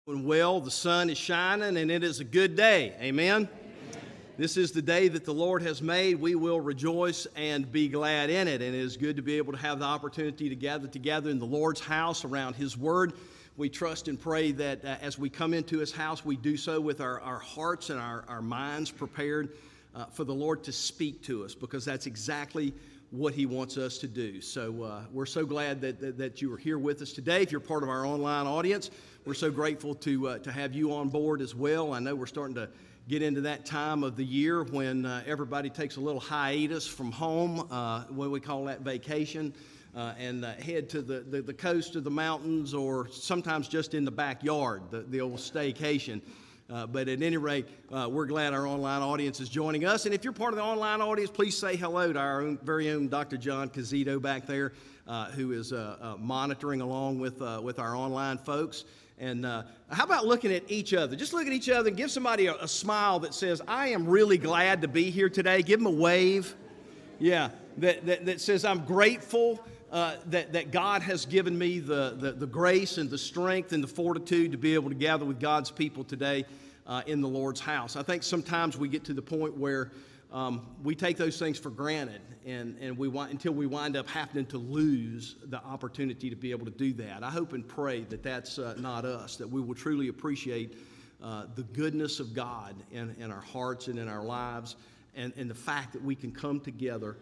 Doing well, the sun is shining, and it is a good day. Amen? This is the day that the Lord has made. We will rejoice and be glad in it. And it is good to be able to have the opportunity to gather together in the Lord's house around His Word. We trust and pray that as we come into His house, we do so with our hearts and our minds prepared for the Lord to speak to us, because that's exactly what He wants us to do. So we're so glad that you are here with us today. If you're part of our online audience, we're so grateful to have you on board as well. I know we're starting to get into that time of the year when everybody takes a little hiatus from home, what we call that vacation, and head to the coast of the mountains, or sometimes just in the backyard, the old staycation. But at any rate, we're glad our online audience is joining us. And if you're part of the online audience, please say hello to our very own Dr. John Cazito back there, who is monitoring along with our online folks. And how about looking at each other? Just look at each other and give somebody a smile that says, I am really glad to be here today. Give them a wave. Yeah, that says, I'm grateful that God has given me the grace and the strength and the fortitude to be able to gather with God's people today in the Lord's house. I think sometimes we get to the point where we take those things for granted, and until we wind up having to lose the opportunity to be able to do that. I hope and pray that that's not us, that we will truly appreciate the goodness of God in our hearts and in our lives, and the fact that we can come together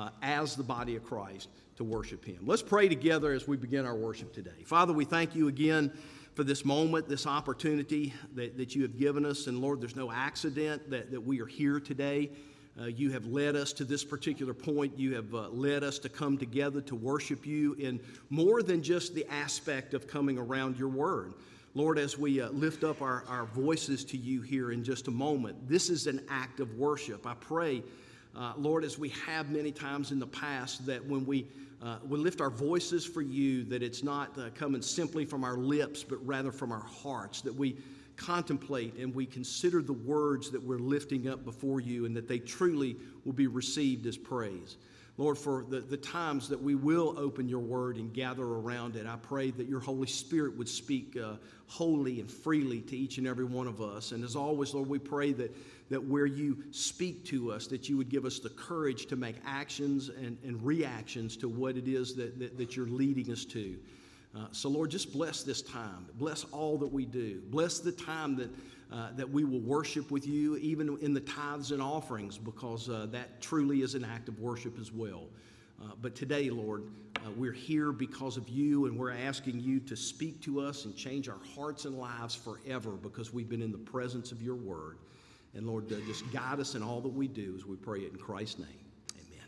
as the body of Christ to worship Him. Let's pray together as we begin our worship today. Father, we thank You again for this moment, this opportunity that You have given us. And Lord, there's no accident that we are here today. You have led us to this particular point. You have led us to come together to worship You in more than just the aspect of coming around Your Word. Lord, as we lift up our voices to You here in just a moment, this is an act of worship. I pray, Lord, as we have many times in the past, that when we lift our voices for You, that it's not coming simply from our lips, but rather from our hearts, that we contemplate and we consider the words that we're lifting up before You, and that they truly will be received as praise. Lord, for the times that we will open Your Word and gather around it, I pray that Your Holy Spirit would speak wholly and freely to each and every one of us. And as always, Lord, we pray that where You speak to us, that You would give us the courage to make actions and reactions to what it is that You're leading us to. So, Lord, just bless this time. Bless all that we do. Bless the time that we will worship with You, even in the tithes and offerings, because that truly is an act of worship as well. But today, Lord, we're here because of You, and we're asking You to speak to us and change our hearts and lives forever, because we've been in the presence of Your Word. And Lord, just guide us in all that we do as we pray it in Christ's name. Amen.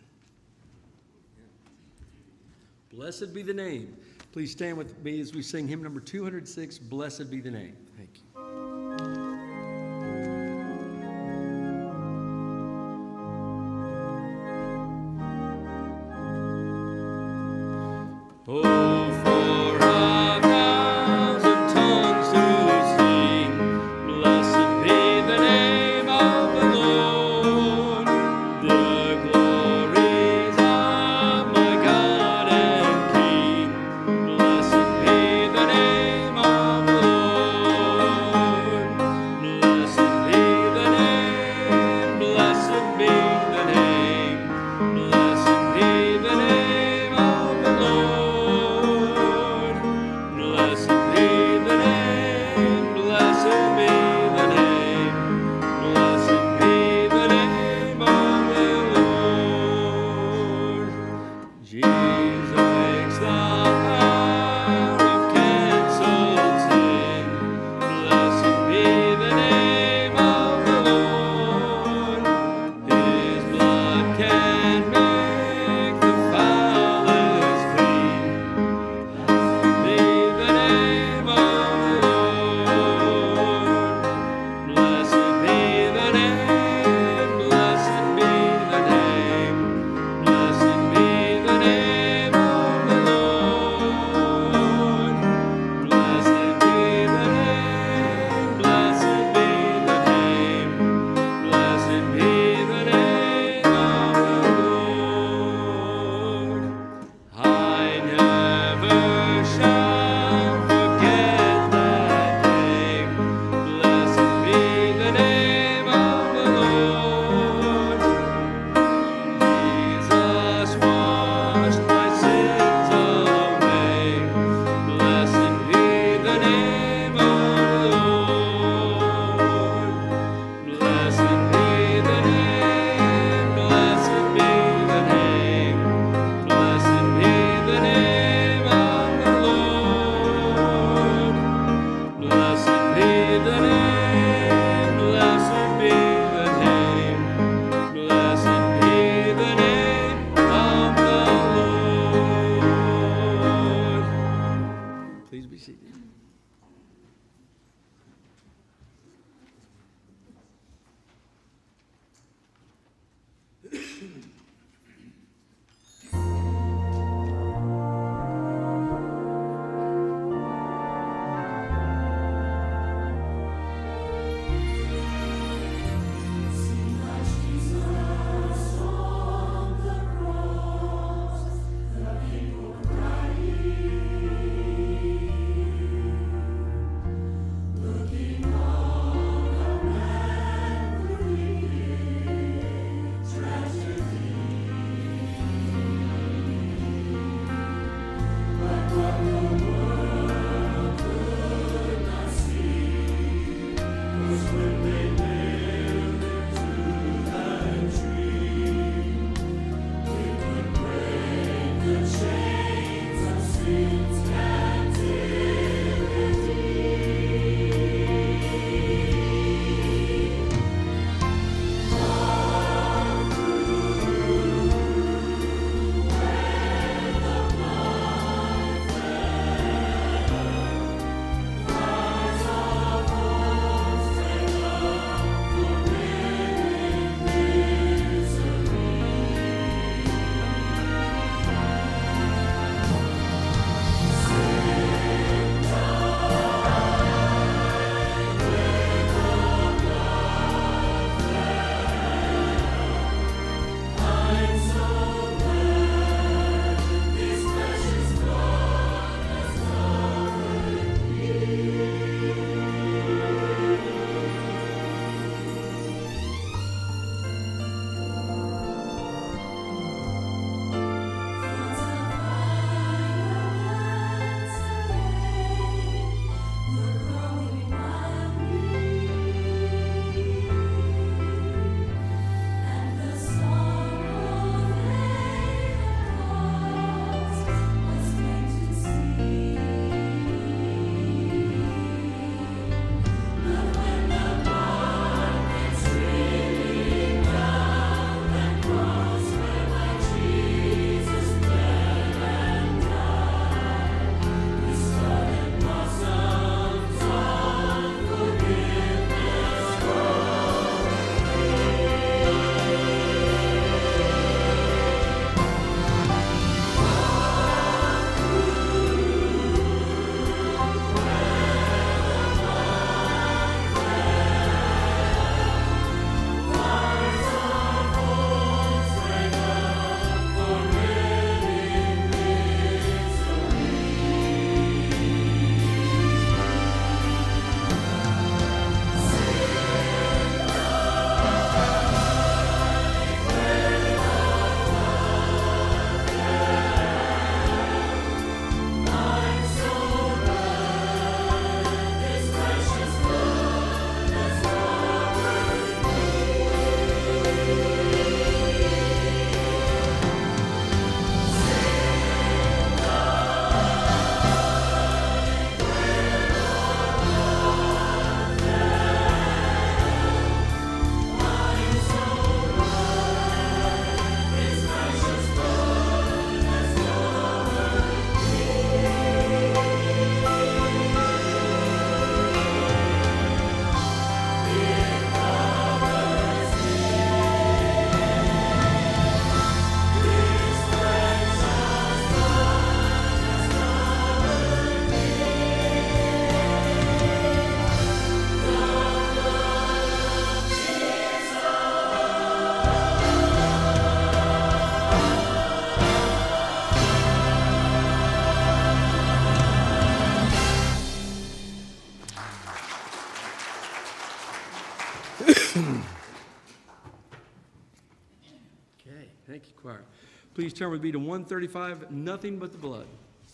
Blessed be the name. Please stand with me as we sing hymn number 206, Blessed Be the Name. Thank you. Blessed be the name of the Lord. Thank you, choir. Please turn with me to 135, Nothing But the Blood.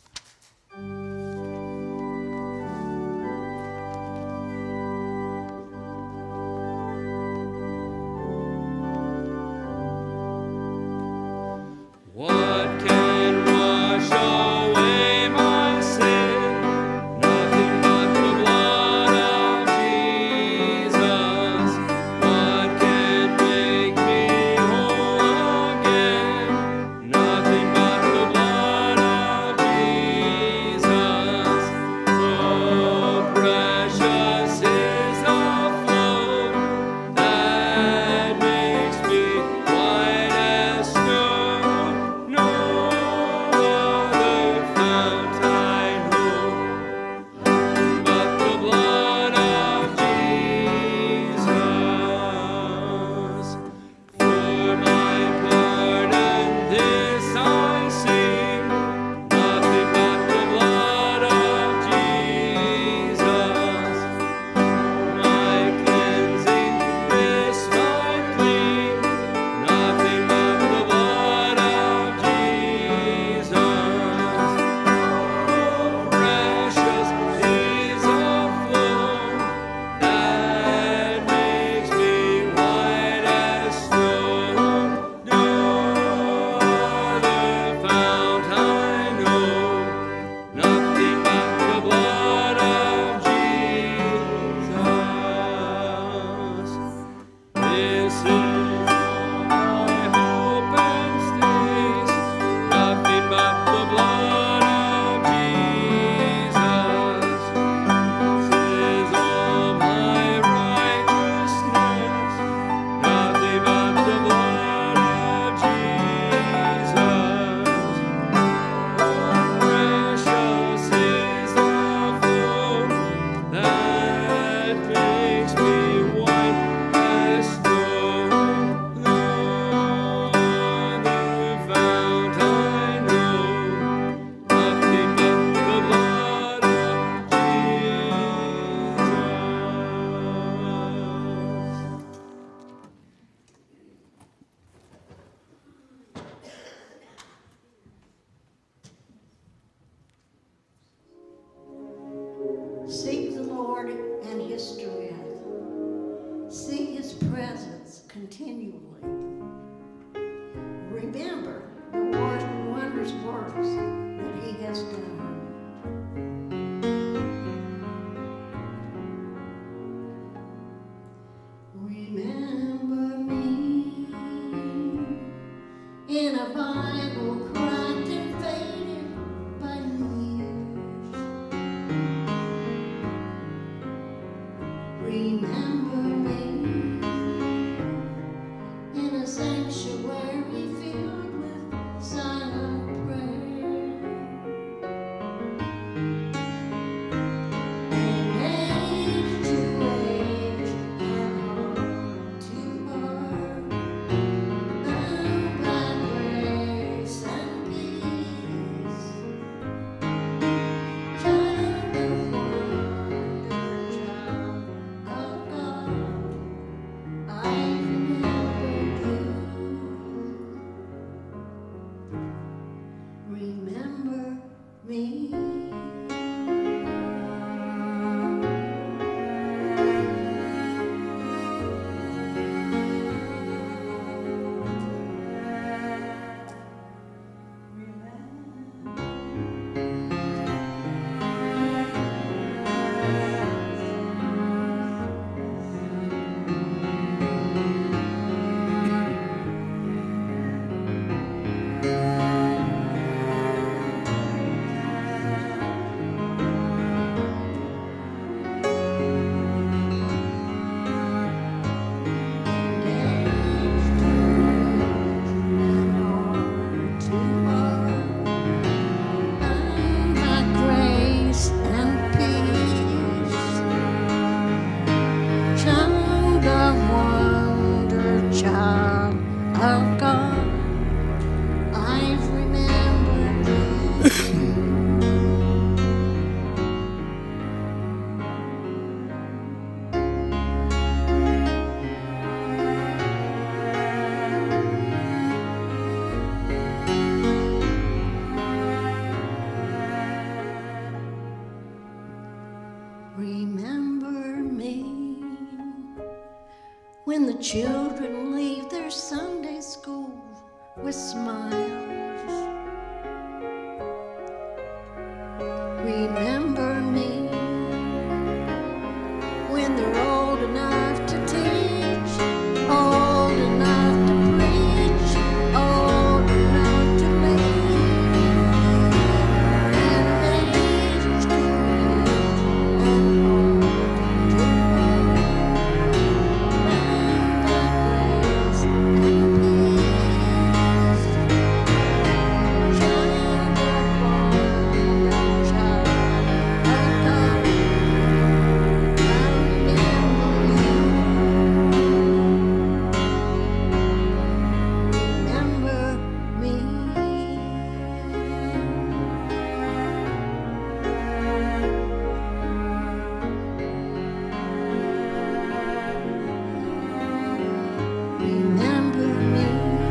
What can wash away my sin? Nothing but the blood of Jesus. What can make me whole again? Nothing but the blood of Jesus. Oh, precious is the flow that makes me white as snow. No other fount I know but the blood of Jesus. For my pardon this I sing, nothing but the blood of Jesus. My cleansing this my plea, nothing but the blood of Jesus. Oh, precious is the flow that makes me white as snow. No other fount I know, nothing but the blood of Jesus. This is my hope and stays, nothing but the blood of Jesus. This is all my righteousness, nothing but the blood of Jesus. Oh, precious is the flow that makes me white as snow. No other fount I know, nothing but the blood of Jesus. Seek the Lord and his strength. Seek his presence continually. Remember the wondrous works that he has done. Remember me in a Bible cracked and faded by years. Remember me Remember me when the children leave their Sunday school with smiles. Remember me when they're old enough to teach, old enough to preach, old enough to lead, and age to live and old to grace and peace. Child of born, child of God, I remember me. Remember me.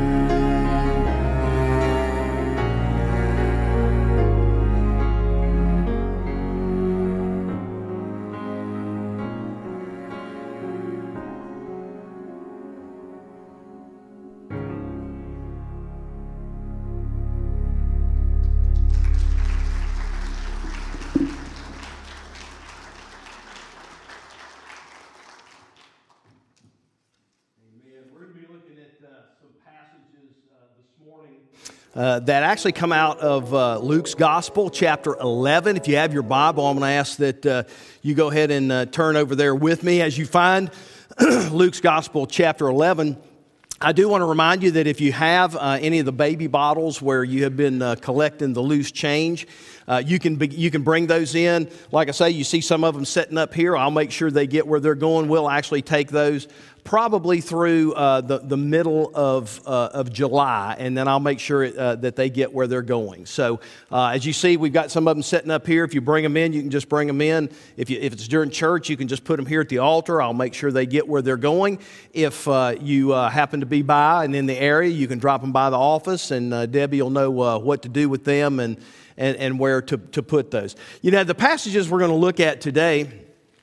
We're going to be looking at some passages this morning that actually come out of Luke's Gospel, chapter 11. If you have your Bible, I'm going to ask that you go ahead and turn over there with me as you find Luke's Gospel, chapter 11. I do want to remind you that if you have any of the baby bottles where you have been collecting the loose change, you can bring those in. Like I say, you see some of them sitting up here. I'll make sure they get where they're going. We'll actually take those probably through the middle of July, and then I'll make sure that they get where they're going. So as you see, we've got some of them sitting up here. If you bring them in, you can just bring them in. If it's during church, you can just put them here at the altar. I'll make sure they get where they're going. If you happen to be by and in the area, you can drop them by the office, and Debbie will know what to do with them and where to put those. You know, the passages we're going to look at today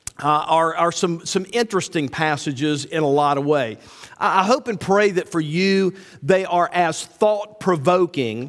are some interesting passages in a lot of ways. I hope and pray that for you they are as thought-provoking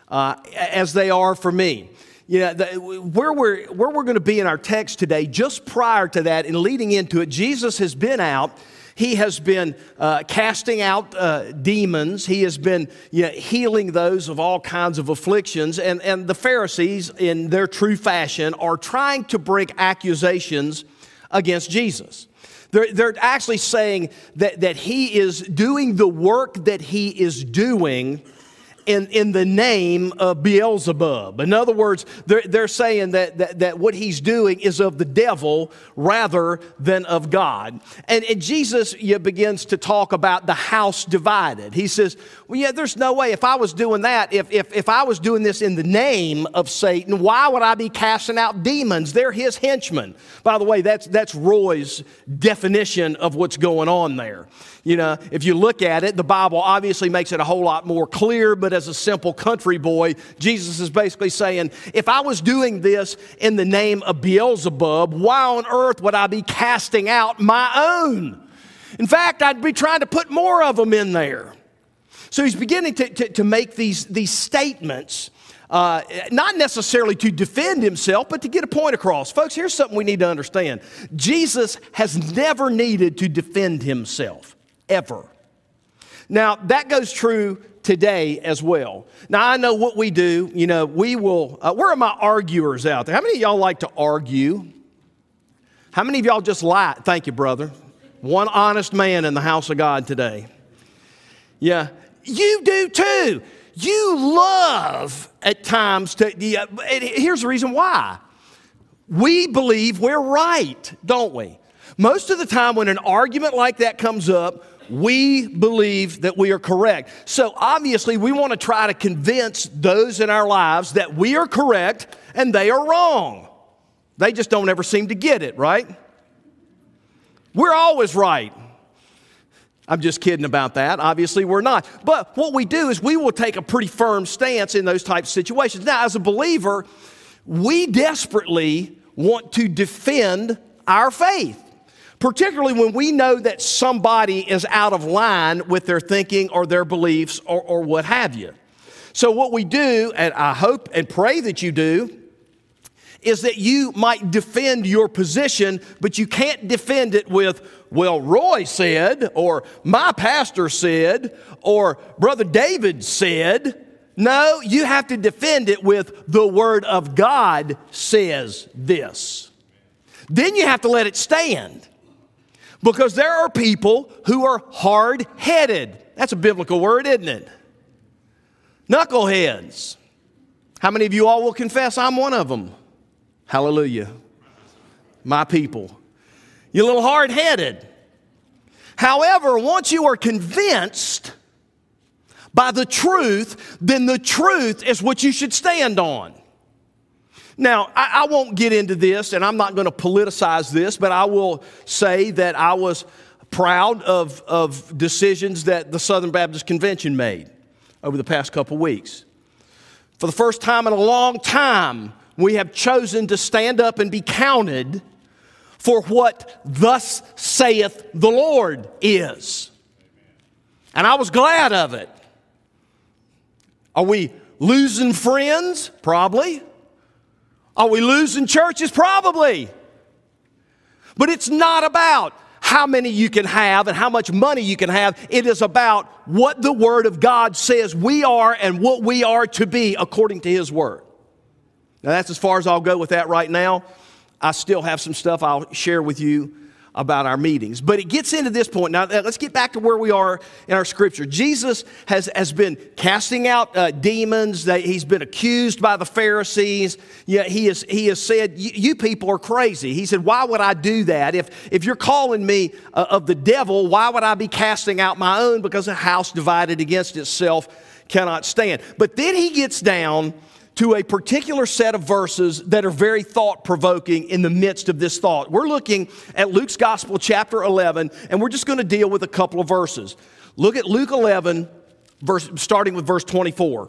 as they are for me. You know, where we're going to be in our text today, just prior to that and leading into it, Jesus has been out. He has been casting out demons. He has been healing those of all kinds of afflictions. And the Pharisees, in their true fashion, are trying to bring accusations against Jesus. They're actually saying that he is doing the work that he is doing in the name of Beelzebub. In other words, they're saying that what he's doing is of the devil rather than of God. And Jesus begins to talk about the house divided. He says, well, yeah, there's no way. If I was doing that, if I was doing this in the name of Satan, why would I be casting out demons? They're his henchmen. By the way, that's Roy's definition of what's going on there. You know, if you look at it, the Bible obviously makes it a whole lot more clear, but as a simple country boy, Jesus is basically saying, if I was doing this in the name of Beelzebub, why on earth would I be casting out my own? In fact, I'd be trying to put more of them in there. So he's beginning to make these statements, not necessarily to defend himself, but to get a point across. Folks, here's something we need to understand. Jesus has never needed to defend himself. Ever. Now, that goes true today as well. Now, I know what we do. You know, we will, where are my arguers out there? How many of y'all like to argue? How many of y'all just lie? Thank you, brother. One honest man in the house of God today. Yeah, you do too. You love at times to, here's the reason why. We believe we're right, don't we? Most of the time when an argument like that comes up, we believe that we are correct. So obviously we want to try to convince those in our lives that we are correct and they are wrong. They just don't ever seem to get it, right? We're always right. I'm just kidding about that. Obviously we're not. But what we do is we will take a pretty firm stance in those types of situations. Now, as a believer, we desperately want to defend our faith, particularly when we know that somebody is out of line with their thinking or their beliefs or what have you. So what we do, and I hope and pray that you do, is that you might defend your position, but you can't defend it with, well, Roy said, or my pastor said, or Brother David said. No, you have to defend it with the Word of God says this. Then you have to let it stand. Because there are people who are hard-headed. That's a biblical word, isn't it? Knuckleheads. How many of you all will confess I'm one of them? Hallelujah. My people. You're a little hard-headed. However, once you are convinced by the truth, then the truth is what you should stand on. Now, I won't get into this, and I'm not going to politicize this, but I will say that I was proud of decisions that the Southern Baptist Convention made over the past couple weeks. For the first time in a long time, we have chosen to stand up and be counted for what thus saith the Lord is. And I was glad of it. Are we losing friends? Probably. Are we losing churches? Probably. But it's not about how many you can have and how much money you can have. It is about what the Word of God says we are and what we are to be according to His Word. Now that's as far as I'll go with that right now. I still have some stuff I'll share with you about our meetings. But it gets into this point. Now, let's get back to where we are in our scripture. Jesus has been casting out demons. He's been accused by the Pharisees. Yeah, he has said, you people are crazy. He said, why would I do that? If you're calling me of the devil, why would I be casting out my own? Because a house divided against itself cannot stand. But then he gets down to a particular set of verses that are very thought-provoking in the midst of this thought. We're looking at Luke's Gospel, chapter 11, and we're just going to deal with a couple of verses. Look at Luke 11, starting with verse 24.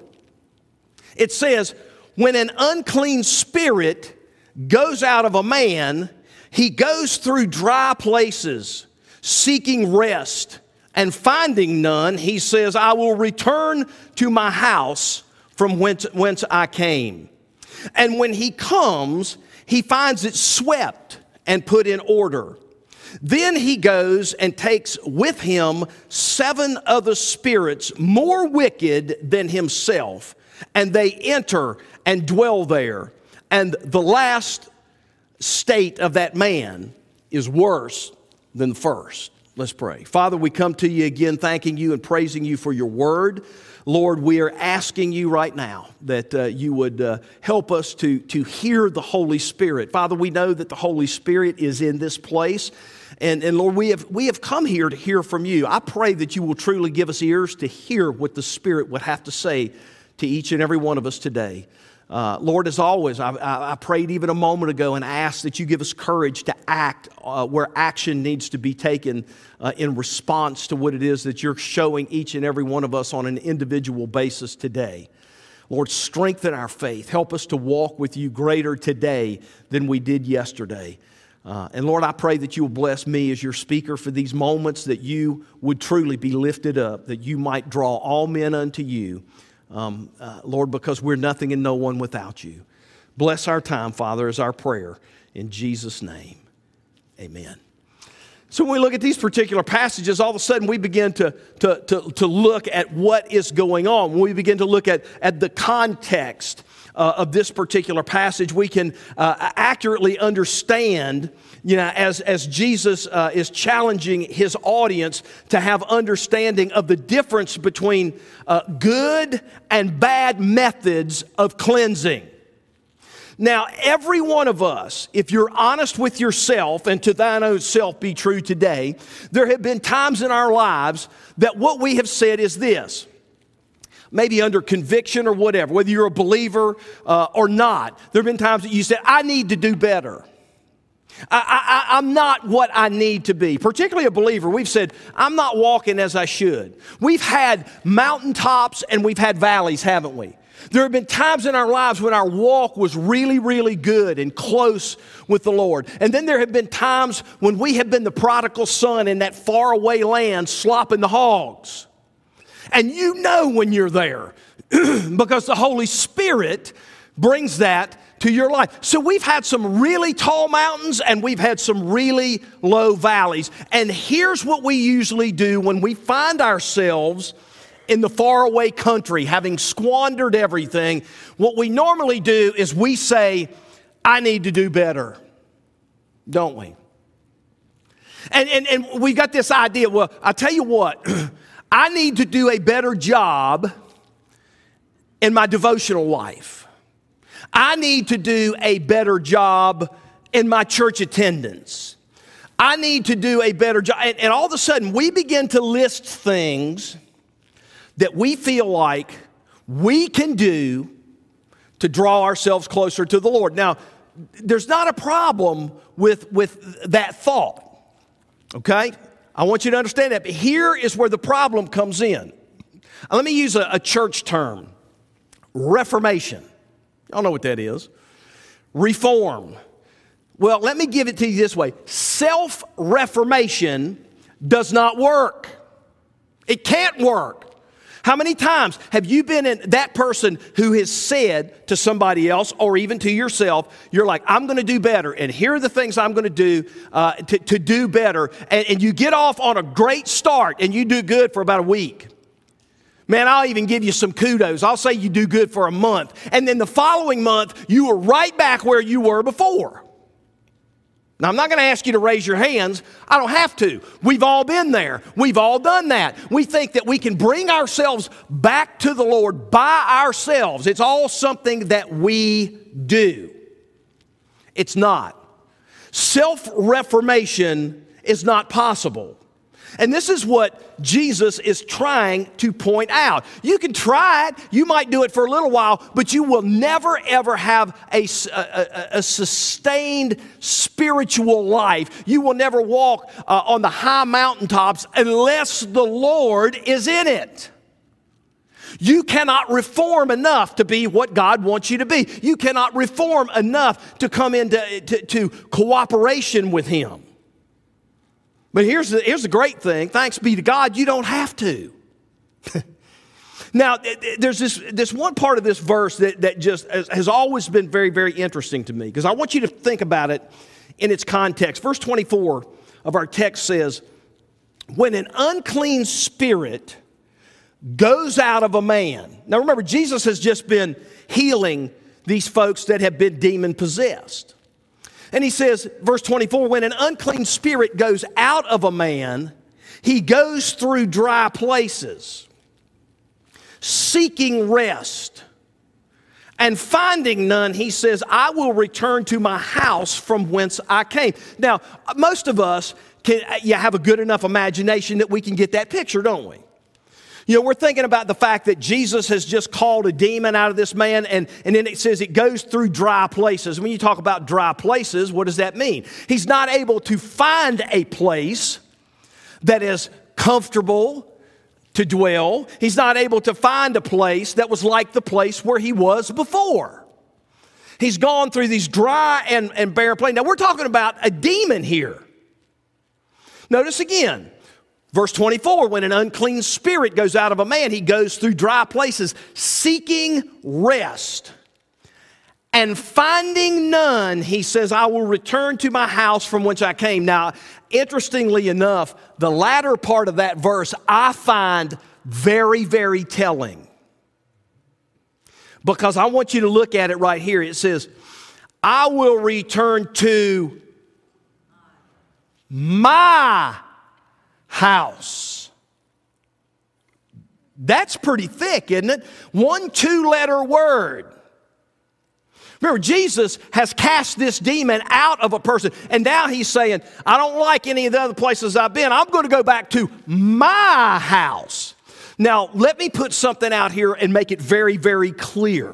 It says, when an unclean spirit goes out of a man, he goes through dry places, seeking rest, and finding none, he says, I will return to my house from whence I came. And when he comes, he finds it swept and put in order. Then he goes and takes with him 7 other spirits more wicked than himself, and they enter and dwell there. And the last state of that man is worse than the first. Let's pray. Father, we come to you again, thanking you and praising you for your word. Lord, we are asking you right now that you would help us to hear the Holy Spirit. Father, we know that the Holy Spirit is in this place. And Lord, we have come here to hear from you. I pray that you will truly give us ears to hear what the Spirit would have to say to each and every one of us today. Lord, as always, I prayed even a moment ago and asked that you give us courage to act where action needs to be taken in response to what it is that you're showing each and every one of us on an individual basis today. Lord, strengthen our faith. Help us to walk with you greater today than we did yesterday. And Lord, I pray that you will bless me as your speaker for these moments, that you would truly be lifted up, that you might draw all men unto you. Lord, because we're nothing and no one without you. Bless our time, Father, is our prayer. In Jesus' name, amen. So when we look at these particular passages, all of a sudden we begin to look at what is going on. When we begin to look at the context of this particular passage, we can accurately understand, as Jesus is challenging his audience to have understanding of the difference between good and bad methods of cleansing. Now, every one of us, if you're honest with yourself, and to thine own self be true today, there have been times in our lives that what we have said is this. Maybe under conviction or whatever, whether you're a believer or not. There have been times that you said, I need to do better. I'm not what I need to be. Particularly a believer, we've said, I'm not walking as I should. We've had mountaintops and we've had valleys, haven't we? There have been times in our lives when our walk was really, really good and close with the Lord. And then there have been times when we have been the prodigal son in that faraway land slopping the hogs. And you know when you're there because the Holy Spirit brings that to your life. So we've had some really tall mountains and we've had some really low valleys. And here's what we usually do when we find ourselves in the faraway country, having squandered everything. What we normally do is we say, I need to do better, don't we? And we've got this idea, well, I tell you what, I need to do a better job in my devotional life. I need to do a better job in my church attendance. I need to do a better job. And all of a sudden, we begin to list things that we feel like we can do to draw ourselves closer to the Lord. Now, there's not a problem with that thought, okay? I want you to understand that. But here is where the problem comes in. Let me use a church term, reformation. Y'all know what that is. Reform. Well, let me give it to you this way. Self-reformation does not work. It can't work. How many times have you been in that person who has said to somebody else or even to yourself, you're like, I'm going to do better, and here are the things I'm going to do to do better, and you get off on a great start and you do good for about a week. Man, I'll even give you some kudos. I'll say you do good for a month, and then the following month you were right back where you were before. Now, I'm not going to ask you to raise your hands. I don't have to. We've all been there. We've all done that. We think that we can bring ourselves back to the Lord by ourselves. It's all something that we do. It's not. Self-reformation is not possible. And this is what Jesus is trying to point out. You can try it. You might do it for a little while, but you will never, ever have a sustained spiritual life. You will never walk on the high mountaintops unless the Lord is in it. You cannot reform enough to be what God wants you to be. You cannot reform enough to come into cooperation with Him. But here's the great thing. Thanks be to God, you don't have to. Now, there's this one part of this verse that just has always been very, very interesting to me, because I want you to think about it in its context. Verse 24 of our text says, when an unclean spirit goes out of a man. Now remember, Jesus has just been healing these folks that have been demon possessed. And he says, verse 24, when an unclean spirit goes out of a man, he goes through dry places, seeking rest. And finding none, he says, I will return to my house from whence I came. Now, most of us have a good enough imagination that we can get that picture, don't we? You know, we're thinking about the fact that Jesus has just called a demon out of this man, and then it says it goes through dry places. When you talk about dry places, what does that mean? He's not able to find a place that is comfortable to dwell. He's not able to find a place that was like the place where he was before. He's gone through these dry and barren places. Now, we're talking about a demon here. Notice again. Verse 24, when an unclean spirit goes out of a man, he goes through dry places, seeking rest. And finding none, he says, I will return to my house from whence I came. Now, interestingly enough, the latter part of that verse I find very, very telling. Because I want you to look at it right here. It says, I will return to my house. That's pretty thick, isn't it? 1 2-letter word. Remember, Jesus has cast this demon out of a person, and now he's saying, I don't like any of the other places I've been. I'm going to go back to my house. Now, let me put something out here and make it very, very clear.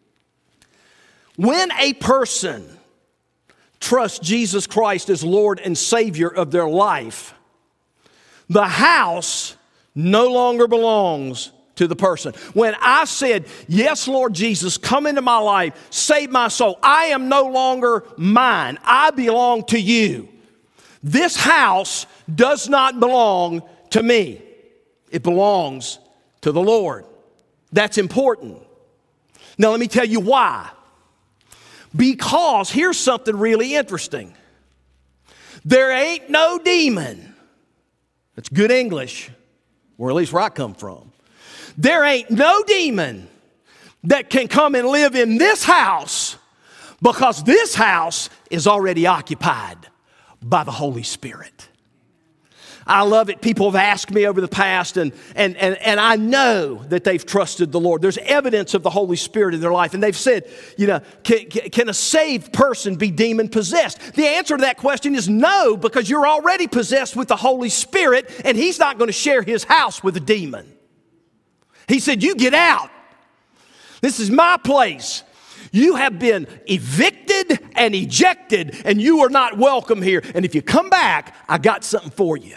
When a person trusts Jesus Christ as Lord and Savior of their life, the house no longer belongs to the person. When I said, yes, Lord Jesus, come into my life, save my soul, I am no longer mine. I belong to you. This house does not belong to me. It belongs to the Lord. That's important. Now let me tell you why. Because here's something really interesting. There ain't no demon. That's good English, or at least where I come from. There ain't no demon that can come and live in this house, because this house is already occupied by the Holy Spirit. I love it. People have asked me over the past, and I know that they've trusted the Lord. There's evidence of the Holy Spirit in their life. And they've said, can a saved person be demon possessed? The answer to that question is no, because you're already possessed with the Holy Spirit, and He's not going to share His house with a demon. He said, you get out. This is my place. You have been evicted and ejected, and you are not welcome here. And if you come back, I got something for you.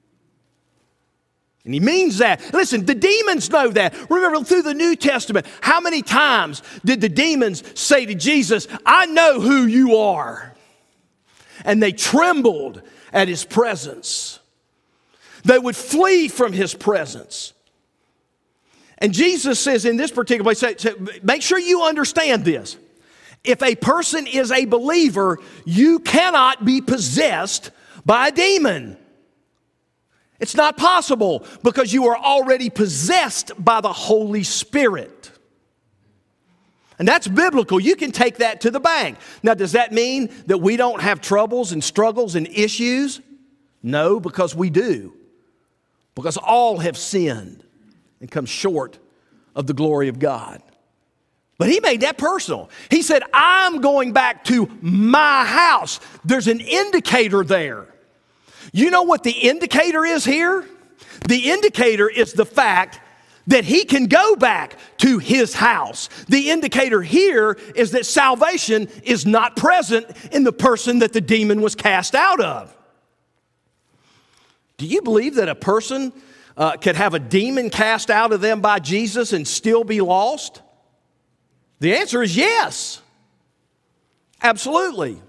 And He means that. Listen, the demons know that. Remember, through the New Testament, how many times did the demons say to Jesus, I know who you are? And they trembled at His presence. They would flee from His presence. And Jesus says in this particular place, make sure you understand this. If a person is a believer, you cannot be possessed by a demon. It's not possible, because you are already possessed by the Holy Spirit. And that's biblical. You can take that to the bank. Now, does that mean that we don't have troubles and struggles and issues? No, because we do. Because all have sinned and come short of the glory of God. But He made that personal. He said, I'm going back to my house. There's an indicator there. You know what the indicator is here? The indicator is the fact that he can go back to his house. The indicator here is that salvation is not present in the person that the demon was cast out of. Do you believe that a person could have a demon cast out of them by Jesus and still be lost? The answer is yes. Absolutely.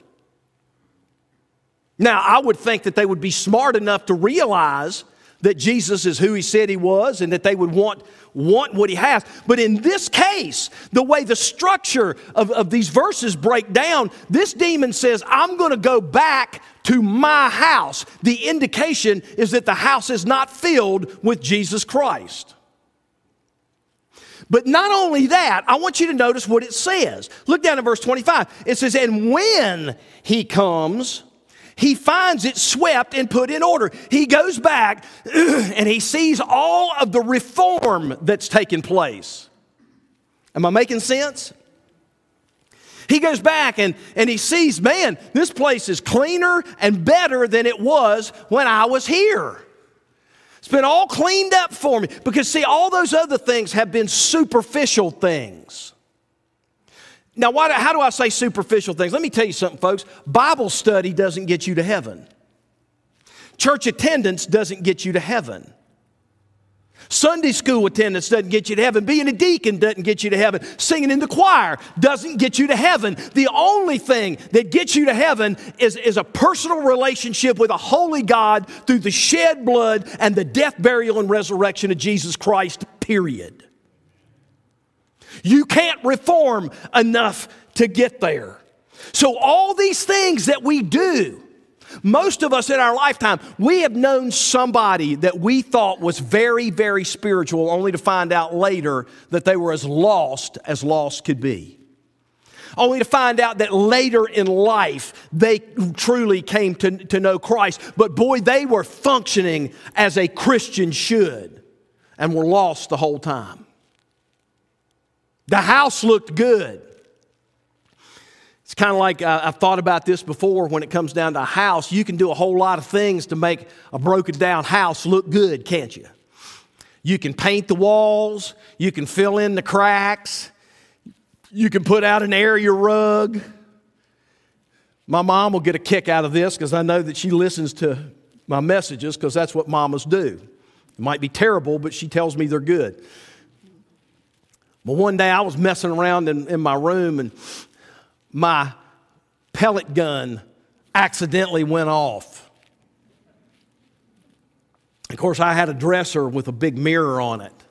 Now, I would think that they would be smart enough to realize that Jesus is who He said He was, and that they would want what He has. But in this case, the way the structure of these verses break down, this demon says, I'm going to go back to my house. The indication is that the house is not filled with Jesus Christ. But not only that, I want you to notice what it says. Look down at verse 25. It says, and when He comes, He finds it swept and put in order. He goes back and he sees all of the reform that's taken place. Am I making sense? He goes back and he sees, man, this place is cleaner and better than it was when I was here. It's been all cleaned up for me. Because see, all those other things have been superficial things. Now, how do I say superficial things? Let me tell you something, folks. Bible study doesn't get you to heaven. Church attendance doesn't get you to heaven. Sunday school attendance doesn't get you to heaven. Being a deacon doesn't get you to heaven. Singing in the choir doesn't get you to heaven. The only thing that gets you to heaven is a personal relationship with a holy God through the shed blood and the death, burial, and resurrection of Jesus Christ, period. You can't reform enough to get there. So all these things that we do, most of us in our lifetime, we have known somebody that we thought was very, very spiritual, only to find out later that they were as lost could be. Only to find out that later in life, they truly came to know Christ. But boy, they were functioning as a Christian should and were lost the whole time. The house looked good. It's kind of like I've thought about this before when it comes down to a house. You can do a whole lot of things to make a broken down house look good, can't you? You can paint the walls. You can fill in the cracks. You can put out an area rug. My mom will get a kick out of this because I know that she listens to my messages because that's what mamas do. It might be terrible, but she tells me they're good. But one day I was messing around in my room, and my pellet gun accidentally went off. Of course, I had a dresser with a big mirror on it.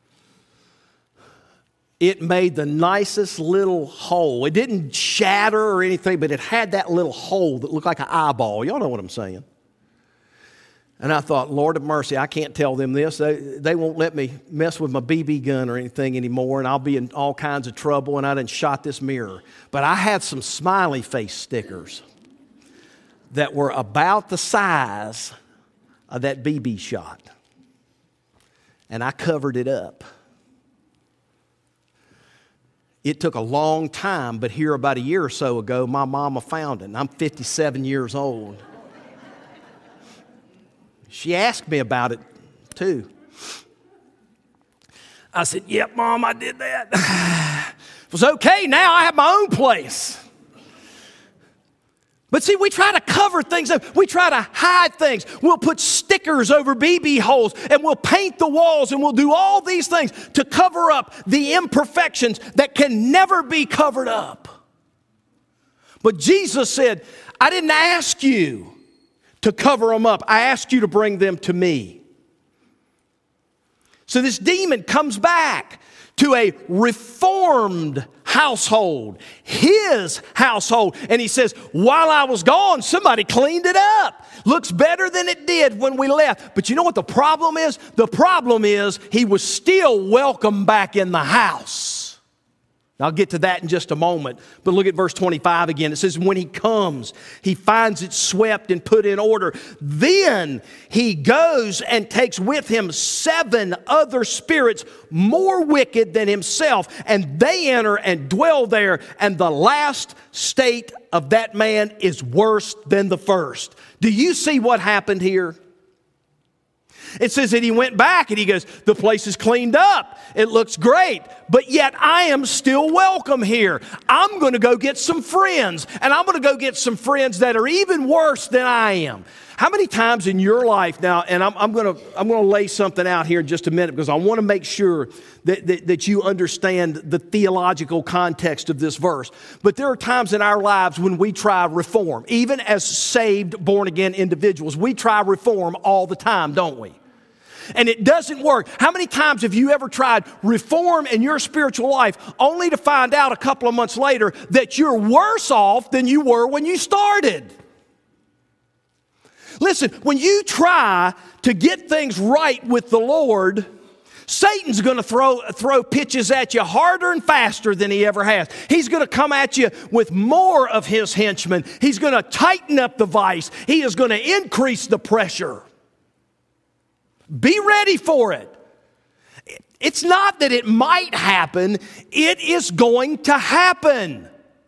It made the nicest little hole. It didn't shatter or anything, but it had that little hole that looked like an eyeball. Y'all know what I'm saying. And I thought, Lord of mercy, I can't tell them this. They won't let me mess with my BB gun or anything anymore, and I'll be in all kinds of trouble, and I done shot this mirror. But I had some smiley face stickers that were about the size of that BB shot. And I covered it up. It took a long time, but here about a year or so ago, my mama found it, and I'm 57 years old. She asked me about it, too. I said, yep, Mom, I did that. It was okay, now I have my own place. But see, we try to cover things up. We try to hide things. We'll put stickers over BB holes, and we'll paint the walls, and we'll do all these things to cover up the imperfections that can never be covered up. But Jesus said, I didn't ask you to cover them up. I asked you to bring them to me. So this demon comes back to a reformed household, his household. And he says, while I was gone, somebody cleaned it up. Looks better than it did when we left. But you know what the problem is? The problem is he was still welcome back in the house. I'll get to that in just a moment. But look at verse 25 again. It says, when he comes, he finds it swept and put in order. Then he goes and takes with him 7 other spirits more wicked than himself. And they enter and dwell there. And the last state of that man is worse than the first. Do you see what happened here? It says that he went back and he goes, the place is cleaned up. It looks great. But yet I am still welcome here. I'm going to go get some friends. And I'm going to go get some friends that are even worse than I am. How many times in your life now, and I'm going to lay something out here in just a minute because I want to make sure that you understand the theological context of this verse. But there are times in our lives when we try reform. Even as saved, born-again individuals, we try reform all the time, don't we? And it doesn't work. How many times have you ever tried reform in your spiritual life only to find out a couple of months later that you're worse off than you were when you started? Listen, when you try to get things right with the Lord, Satan's going to throw pitches at you harder and faster than he ever has. He's going to come at you with more of his henchmen. He's going to tighten up the vice. He is going to increase the pressure. Be ready for it. It's not that it might happen. It is going to happen.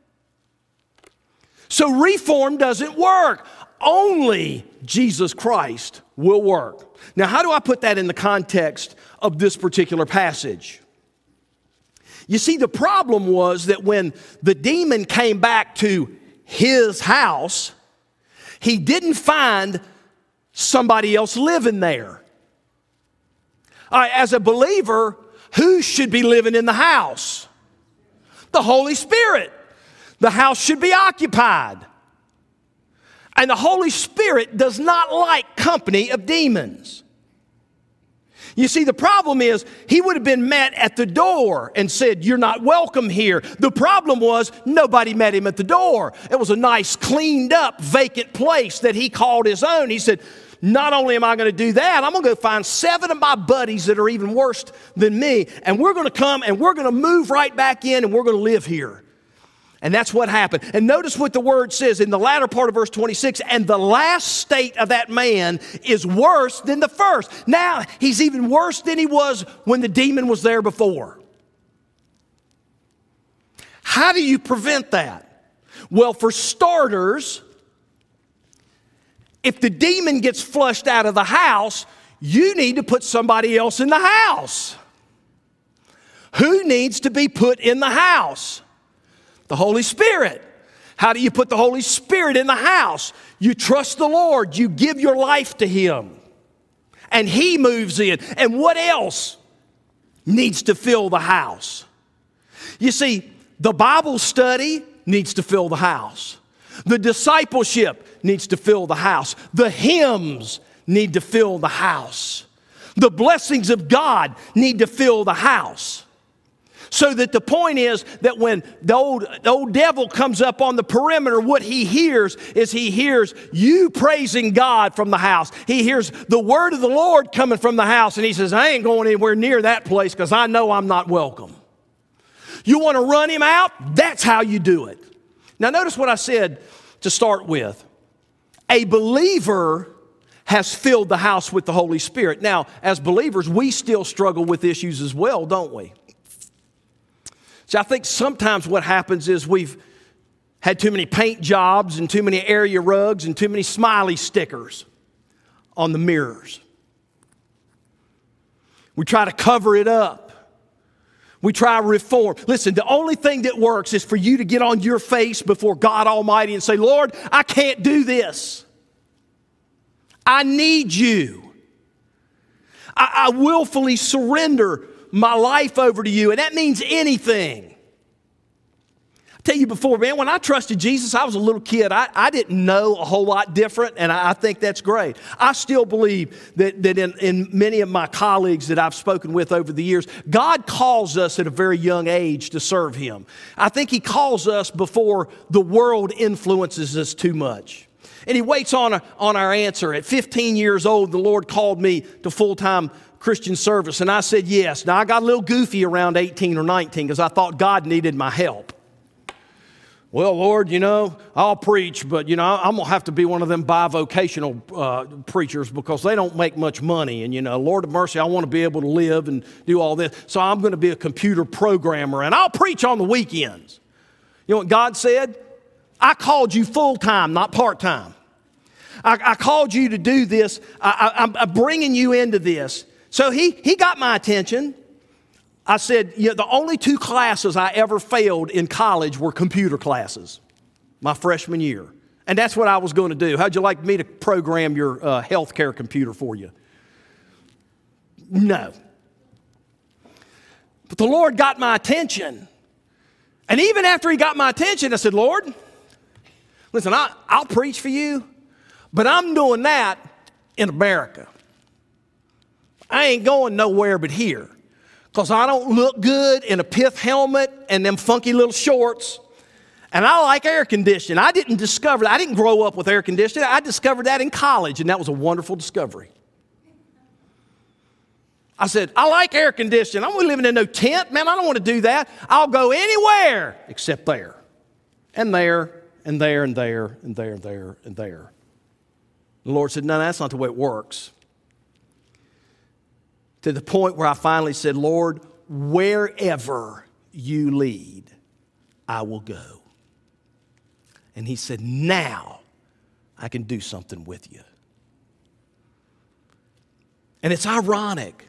So reform doesn't work. Only Jesus Christ will work. Now, how do I put that in the context of this particular passage? You see, the problem was that when the demon came back to his house, he didn't find somebody else living there. As a believer, who should be living in the house? The Holy Spirit. The house should be occupied. And the Holy Spirit does not like company of demons. You see, the problem is he would have been met at the door and said, you're not welcome here. The problem was nobody met him at the door. It was a nice, cleaned up, vacant place that he called his own. He said, not only am I going to do that, I'm going to go find 7 of my buddies that are even worse than me, and we're going to come and we're going to move right back in and we're going to live here. And that's what happened. And notice what the word says in the latter part of verse 26, and the last state of that man is worse than the first. Now, he's even worse than he was when the demon was there before. How do you prevent that? Well, for starters, if the demon gets flushed out of the house, you need to put somebody else in the house. Who needs to be put in the house? The Holy Spirit. How do you put the Holy Spirit in the house? You trust the Lord. You give your life to Him. and He moves in. And what else needs to fill the house? You see, the Bible study needs to fill the house. The discipleship needs to fill the house. The hymns need to fill the house. The blessings of God need to fill the house. So that the point is that when the old devil comes up on the perimeter, what he hears is he hears you praising God from the house. He hears the word of the Lord coming from the house, and he says, I ain't going anywhere near that place because I know I'm not welcome. You want to run him out? That's how you do it. Now notice what I said to start with. A believer has filled the house with the Holy Spirit. Now, as believers, we still struggle with issues as well, don't we? See, I think sometimes what happens is we've had too many paint jobs and too many area rugs and too many smiley stickers on the mirrors. We try to cover it up. We try to reform. Listen, the only thing that works is for you to get on your face before God Almighty and say, Lord, I can't do this. I need you. I willfully surrender my life over to you, and that means anything. I tell you before, man, when I trusted Jesus, I was a little kid. I didn't know a whole lot different, and I think that's great. I still believe that in many of my colleagues that I've spoken with over the years, God calls us at a very young age to serve Him. I think He calls us before the world influences us too much. And He waits on our answer. At 15 years old, the Lord called me to full-time Christian service, and I said yes. Now, I got a little goofy around 18 or 19 because I thought God needed my help. Well, Lord, I'll preach, but, I'm going to have to be one of them bivocational preachers because they don't make much money. And, Lord of mercy, I want to be able to live and do all this. So I'm going to be a computer programmer, and I'll preach on the weekends. You know what God said? I called you full-time, not part-time. I called you to do this. I'm bringing you into this. So he got my attention. I said, the only 2 classes I ever failed in college were computer classes, my freshman year. And that's what I was going to do. How'd you like me to program your healthcare computer for you? No. But the Lord got my attention. And even after He got my attention, I said, Lord, listen, I'll preach for you, but I'm doing that in America. I ain't going nowhere but here because I don't look good in a pith helmet and them funky little shorts. And I like air conditioning. I didn't grow up with air conditioning. I discovered that in college, and that was a wonderful discovery. I said, I like air conditioning. I'm not living in no tent, man. I don't want to do that. I'll go anywhere except there and there and there and there and there and there and there. The Lord said, no, that's not the way it works. To the point where I finally said, Lord, wherever you lead, I will go. And He said, now I can do something with you. And it's ironic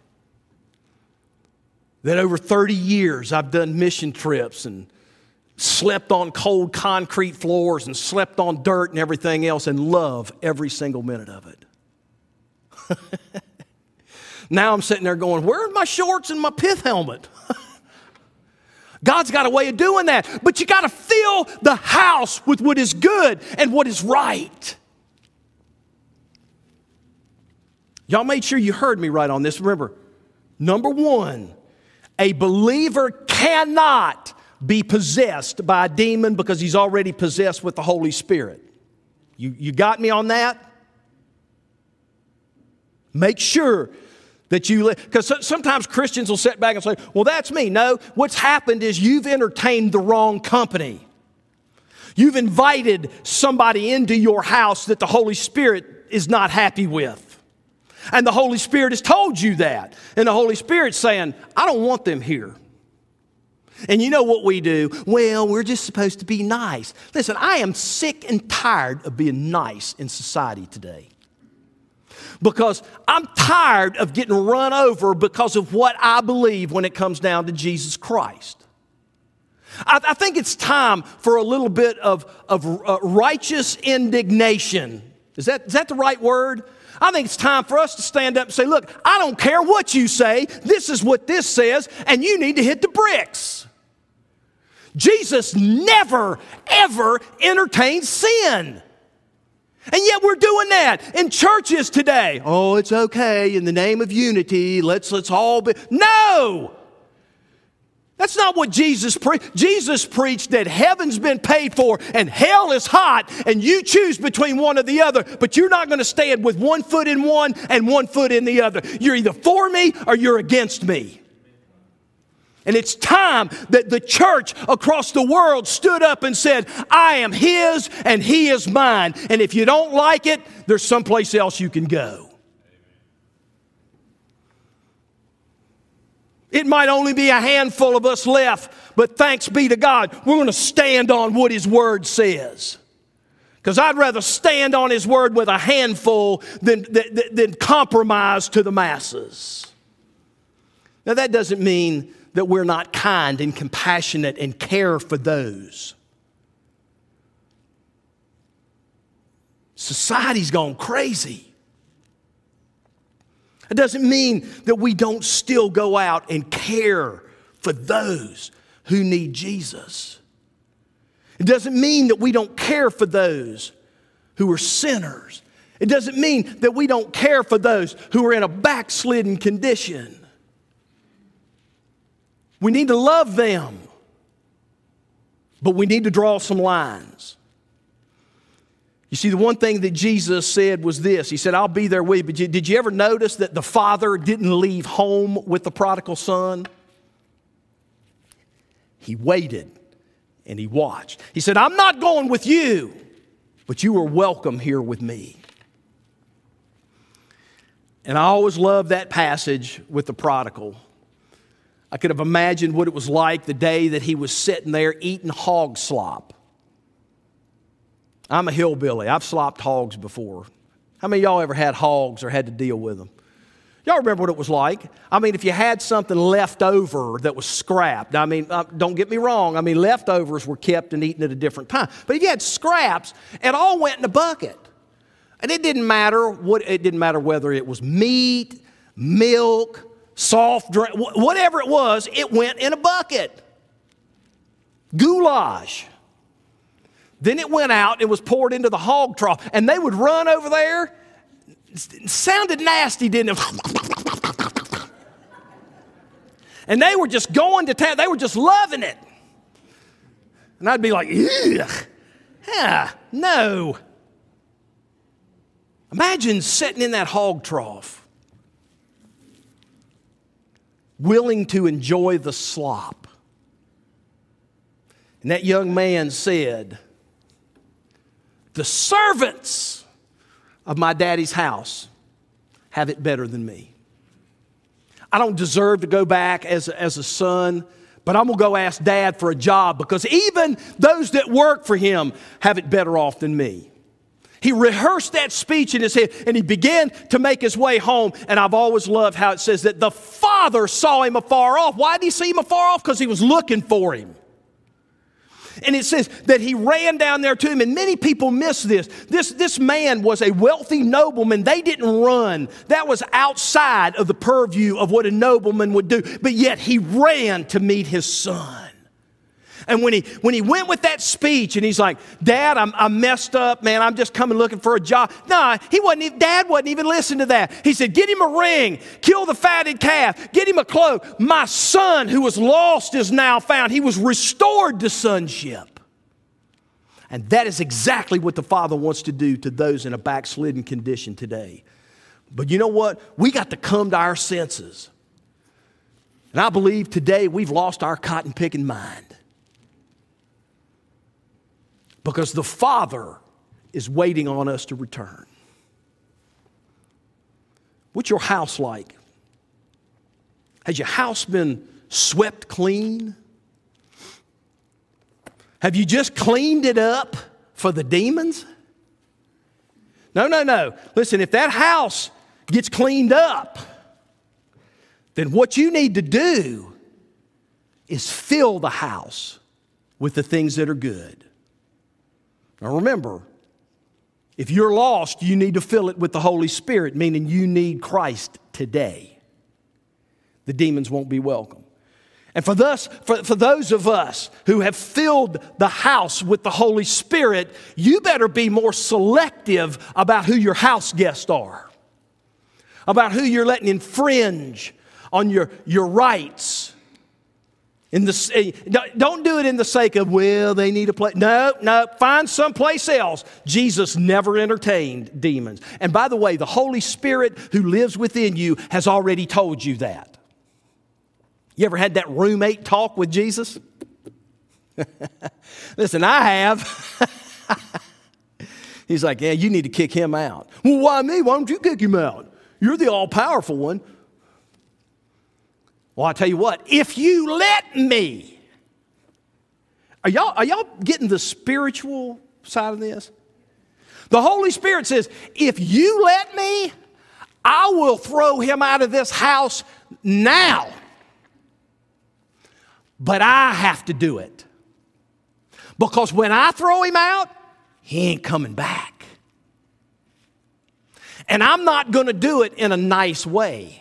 that over 30 years I've done mission trips and slept on cold concrete floors and slept on dirt and everything else and love every single minute of it. Now I'm sitting there going, where are my shorts and my pith helmet? God's got a way of doing that. But you got to fill the house with what is good and what is right. Y'all made sure you heard me right on this. Remember, number 1, a believer cannot be possessed by a demon because he's already possessed with the Holy Spirit. You got me on that? Make sure that you live, because sometimes Christians will sit back and say, well, that's me. No, what's happened is you've entertained the wrong company. You've invited somebody into your house that the Holy Spirit is not happy with. And the Holy Spirit has told you that. And the Holy Spirit's saying, I don't want them here. And you know what we do? Well, we're just supposed to be nice. Listen, I am sick and tired of being nice in society today. Because I'm tired of getting run over because of what I believe when it comes down to Jesus Christ. I think it's time for a little bit of righteous indignation Is that the right word? I think it's time for us to stand up and say, look, I don't care what you say. This is what this says, and you need to hit the bricks. Jesus never, ever entertained sin. And yet we're doing that in churches today. Oh, it's okay in the name of unity. Let's all be. No! That's not what Jesus preached. Jesus preached that heaven's been paid for and hell is hot and you choose between one or the other, but you're not going to stand with one foot in one and one foot in the other. You're either for me or you're against me. And it's time that the church across the world stood up and said, I am His and He is mine. And if you don't like it, there's someplace else you can go. It might only be a handful of us left, but thanks be to God, we're going to stand on what His Word says. Because I'd rather stand on His Word with a handful than compromise to the masses. Now that doesn't mean that we're not kind and compassionate and care for those. Society's gone crazy. It doesn't mean that we don't still go out and care for those who need Jesus. It doesn't mean that we don't care for those who are sinners. It doesn't mean that we don't care for those who are in a backslidden condition. We need to love them, but we need to draw some lines. You see, the one thing that Jesus said was this. He said, I'll be there with you. But did you ever notice that the father didn't leave home with the prodigal son? He waited and he watched. He said, I'm not going with you, but you are welcome here with me. And I always loved that passage with the prodigal. I could have imagined what it was like the day that he was sitting there eating hog slop. I'm a hillbilly. I've slopped hogs before. How many of y'all ever had hogs or had to deal with them? Y'all remember what it was like? I mean, if you had something left over that was scrapped, I mean, don't get me wrong. I mean, leftovers were kept and eaten at a different time. But if you had scraps, it all went in a bucket. And it didn't matter whether it was meat, milk, soft drink, whatever it was, it went in a bucket. Goulash. Then it went out, it was poured into the hog trough, and they would run over there. It sounded nasty, didn't it? And they were just going to town. They were just loving it. And I'd be like, ugh, yeah, no. Imagine sitting in that hog trough, willing to enjoy the slop. And that young man said, the servants of my daddy's house have it better than me. I don't deserve to go back as a son, but I'm going to go ask Dad for a job because even those that work for him have it better off than me. He rehearsed that speech in his head and he began to make his way home. And I've always loved how it says that the father saw him afar off. Why did he see him afar off? Because he was looking for him. And it says that he ran down there to him, and many people miss this. This man was a wealthy nobleman. They didn't run. That was outside of the purview of what a nobleman would do. But yet he ran to meet his son. And when he went with that speech and he's like, Dad, I'm messed up, man. I'm just coming looking for a job. No, Dad wasn't even listening to that. He said, get him a ring, kill the fatted calf, get him a cloak. My son who was lost is now found. He was restored to sonship. And that is exactly what the Father wants to do to those in a backslidden condition today. But you know what? We got to come to our senses. And I believe today we've lost our cotton picking mind. Because the Father is waiting on us to return. What's your house like? Has your house been swept clean? Have you just cleaned it up for the demons? No. Listen, if that house gets cleaned up, then what you need to do is fill the house with the things that are good. Now remember, If you're lost, you need to fill it with the Holy Spirit, meaning you need Christ today. The demons won't be welcome. And for those of us who have filled the house with the Holy Spirit, you better be more selective about who your house guests are, about who you're letting infringe on your rights. Don't do it in the sake of, well, they need a place. No, find someplace else. Jesus never entertained demons. And by the way, the Holy Spirit who lives within you has already told you that. You ever had that roommate talk with Jesus? Listen, I have. He's like, yeah, you need to kick him out. Well, why me? Why don't you kick him out? You're the all-powerful one. Well, I tell you what, if you let me, are y'all getting the spiritual side of this? The Holy Spirit says, if you let me, I will throw him out of this house now. But I have to do it. Because when I throw him out, he ain't coming back. And I'm not going to do it in a nice way.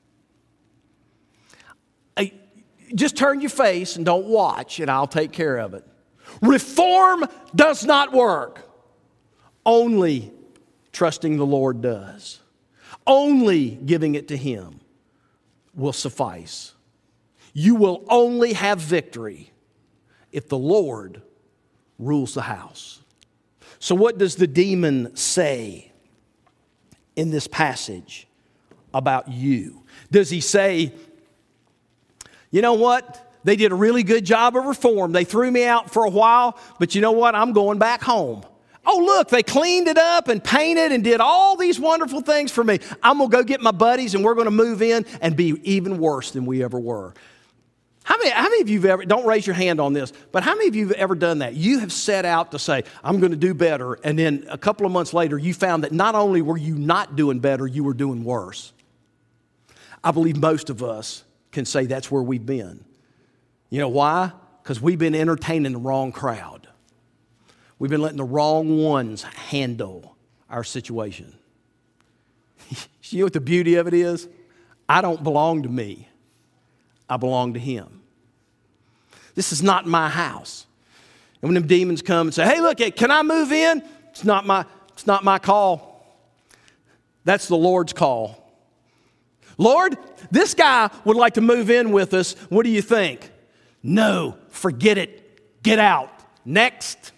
Just turn your face and don't watch, and I'll take care of it. Reform does not work. Only trusting the Lord does. Only giving it to Him will suffice. You will only have victory if the Lord rules the house. So what does the demon say in this passage about you? Does he say, you know what? They did a really good job of reform. They threw me out for a while, but you know what? I'm going back home. Oh, look, they cleaned it up and painted and did all these wonderful things for me. I'm going to go get my buddies and we're going to move in and be even worse than we ever were. How many of you have ever, don't raise your hand on this, but how many of you have ever done that? You have set out to say, I'm going to do better, and then a couple of months later, you found that not only were you not doing better, you were doing worse. I believe most of us can say that's where we've been. You know why? Because we've been entertaining the wrong crowd. We've been letting the wrong ones handle our situation. You know what the beauty of it is? I don't belong to me. I belong to Him. This is not my house. And when them demons come and say, hey, look, can I move in? It's not my call. That's the Lord's call. Lord, this guy would like to move in with us. What do you think? No, forget it. Get out. Next.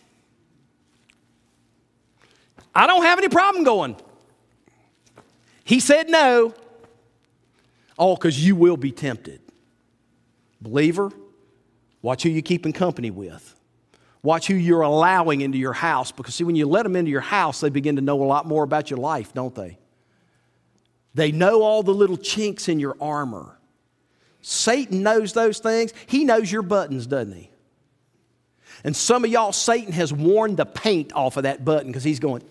I don't have any problem going. He said no. Oh, because you will be tempted. Believer, watch who you're keeping company with. Watch who you're allowing into your house. Because see, when you let them into your house, they begin to know a lot more about your life, don't they? They know all the little chinks in your armor. Satan knows those things. He knows your buttons, doesn't he? And some of y'all, Satan has worn the paint off of that button because he's going,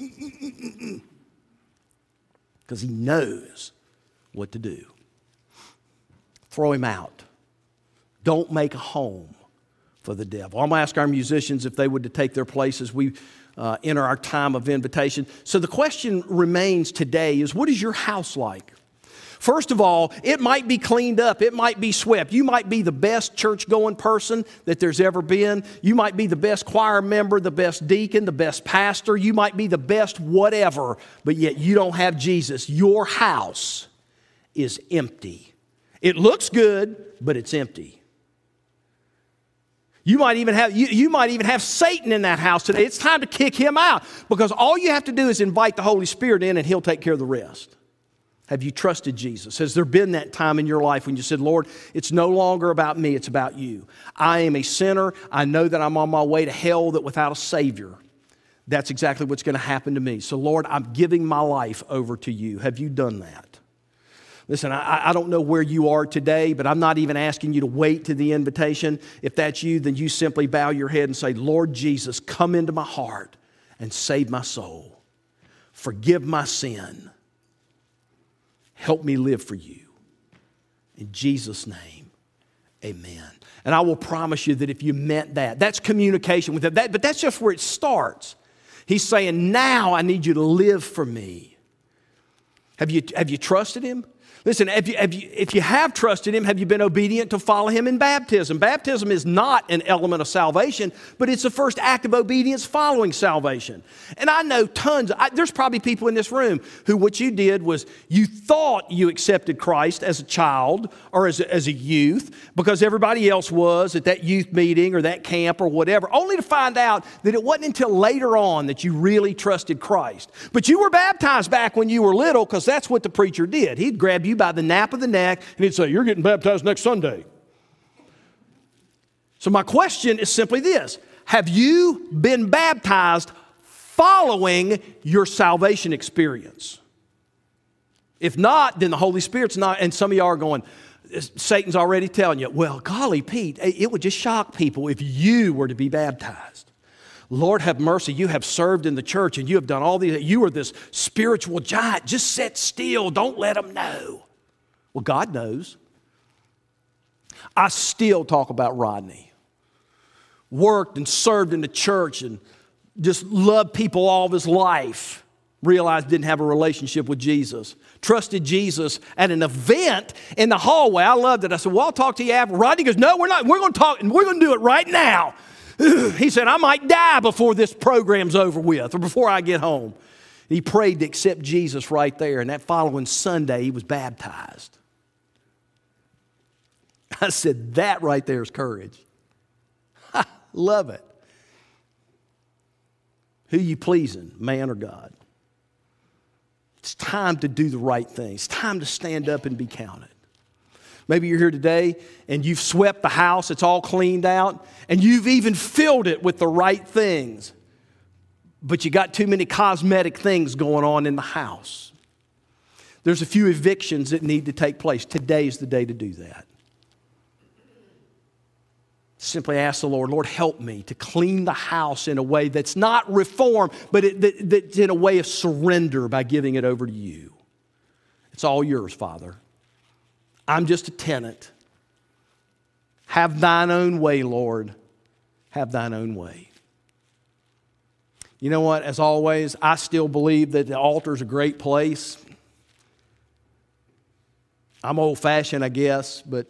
because he knows what to do. Throw him out. Don't make a home for the devil. I'm going to ask our musicians if they would to take their place as we enter our time of invitation. So the question remains today is, what is your house like? First of all, it might be cleaned up. It might be swept. You might be the best church-going person that there's ever been. You might be the best choir member, the best deacon, the best pastor. You might be the best whatever, but yet you don't have Jesus. Your house is empty. It looks good, but it's empty. You might even have Satan in that house today. It's time to kick him out, because all you have to do is invite the Holy Spirit in and He'll take care of the rest. Have you trusted Jesus? Has there been that time in your life when you said, Lord, it's no longer about me, it's about you. I am a sinner. I know that I'm on my way to hell, that without a Savior, that's exactly what's going to happen to me. So Lord, I'm giving my life over to you. Have you done that? Listen, I don't know where you are today, but I'm not even asking you to wait to the invitation. If that's you, then you simply bow your head and say, Lord Jesus, come into my heart and save my soul. Forgive my sin. Help me live for you. In Jesus' name, amen. And I will promise you that if you meant that, that's communication with Him. But that's just where it starts. He's saying, now I need you to live for me. Have you trusted Him? Listen, if you have trusted Him, have you been obedient to follow Him in baptism? Baptism is not an element of salvation, but it's the first act of obedience following salvation. And I know there's probably people in this room who what you did was you thought you accepted Christ as a child or as a youth because everybody else was at that youth meeting or that camp or whatever, only to find out that it wasn't until later on that you really trusted Christ. But you were baptized back when you were little because that's what the preacher did. He'd grab you by the nape of the neck and he'd say, you're getting baptized next Sunday. So my question is simply this: have you been baptized following your salvation experience? If not, then the Holy Spirit's not. And some of y'all are going, Satan's already telling you, well, golly, Pete, it would just shock people if you were to be baptized. Lord have mercy, you have served in the church and you have done all these. You are this spiritual giant. Just sit still. Don't let them know. Well, God knows. I still talk about Rodney. Worked and served in the church and just loved people all of his life. Realized didn't have a relationship with Jesus. Trusted Jesus at an event in the hallway. I loved it. I said, well, I'll talk to you after. Rodney goes, no, we're not. We're going to talk and we're going to do it right now. He said, I might die before this program's over with or before I get home. He prayed to accept Jesus right there. And that following Sunday, he was baptized. I said, that right there is courage. Love it. Who you pleasing, man or God? It's time to do the right thing. It's time to stand up and be counted. Maybe you're here today and you've swept the house, it's all cleaned out, and you've even filled it with the right things. But you got too many cosmetic things going on in the house. There's a few evictions that need to take place. Today's the day to do that. Simply ask the Lord, Lord, help me to clean the house in a way that's not reform, but that's in a way of surrender by giving it over to you. It's all yours, Father. I'm just a tenant. Have thine own way, Lord. Have thine own way. You know what? As always, I still believe that the altar is a great place. I'm old-fashioned, I guess, but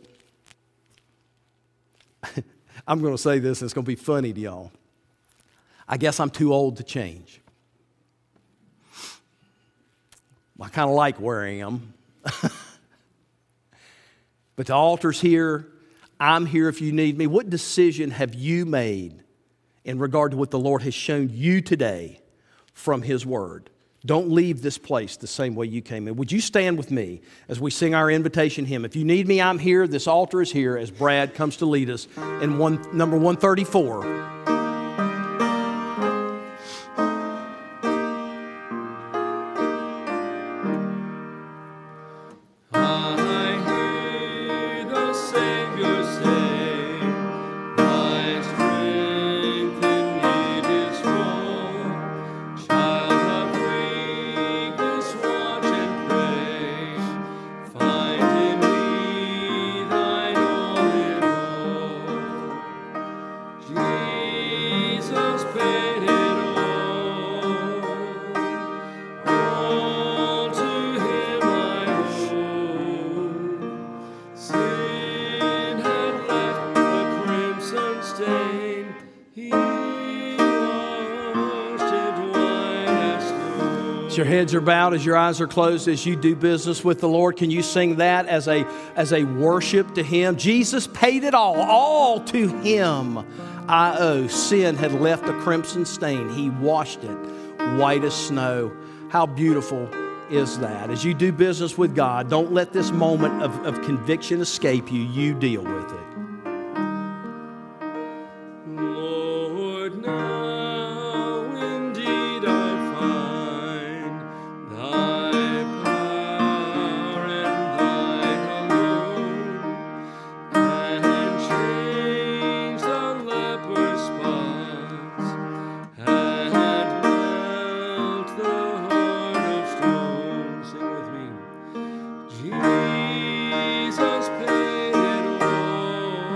I'm going to say this, and it's going to be funny to y'all. I guess I'm too old to change. I kind of like wearing them. But the altar's here. I'm here if you need me. What decision have you made in regard to what the Lord has shown you today from His Word? Don't leave this place the same way you came in. Would you stand with me as we sing our invitation hymn? If you need me, I'm here. This altar is here as Brad comes to lead us in number 134. Your heads are bowed, as your eyes are closed, as you do business with the Lord. Can you sing that as a worship to Him? Jesus paid it all to Him I owe. Sin had left a crimson stain. He washed it white as snow. How beautiful is that? As you do business with God, don't let this moment of conviction escape you. You deal with it. Jesus paid it all.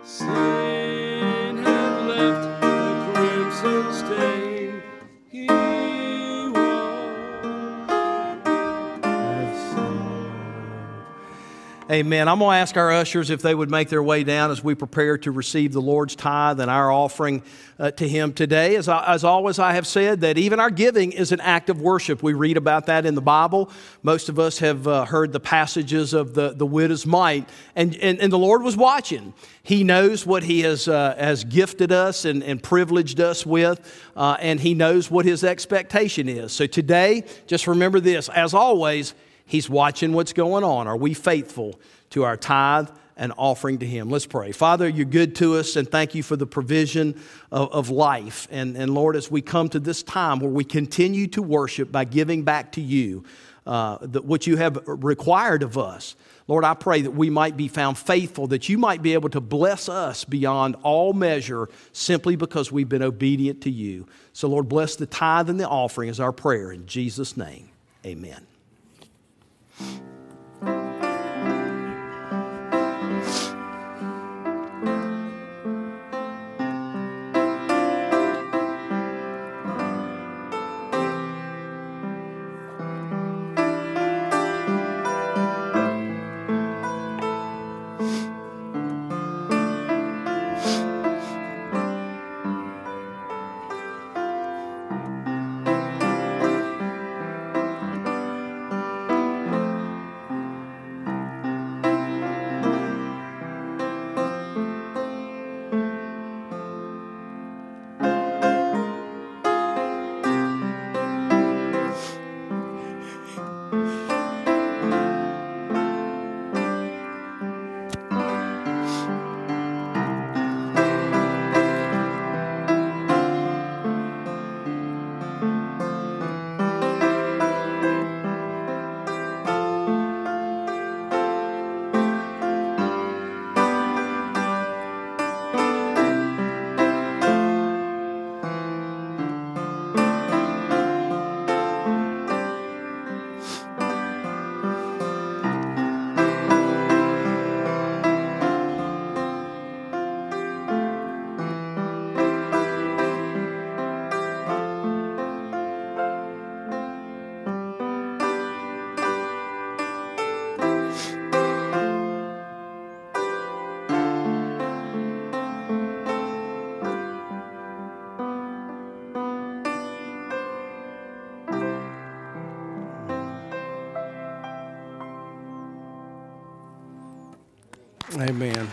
Sin had left a crimson stain. He Amen. I'm going to ask our ushers if they would make their way down as we prepare to receive the Lord's tithe and our offering to Him today. As always, I have said that even our giving is an act of worship. We read about that in the Bible. Most of us have heard the passages of the widow's mite, and the Lord was watching. He knows what He has gifted us and privileged us with, and He knows what His expectation is. So today, just remember this, as always, He's watching what's going on. Are we faithful to our tithe and offering to Him? Let's pray. Father, You're good to us, and thank You for the provision of life. And Lord, as we come to this time where we continue to worship by giving back to You what You have required of us, Lord, I pray that we might be found faithful, that You might be able to bless us beyond all measure simply because we've been obedient to You. So Lord, bless the tithe and the offering is our prayer. In Jesus' name, amen. Amen.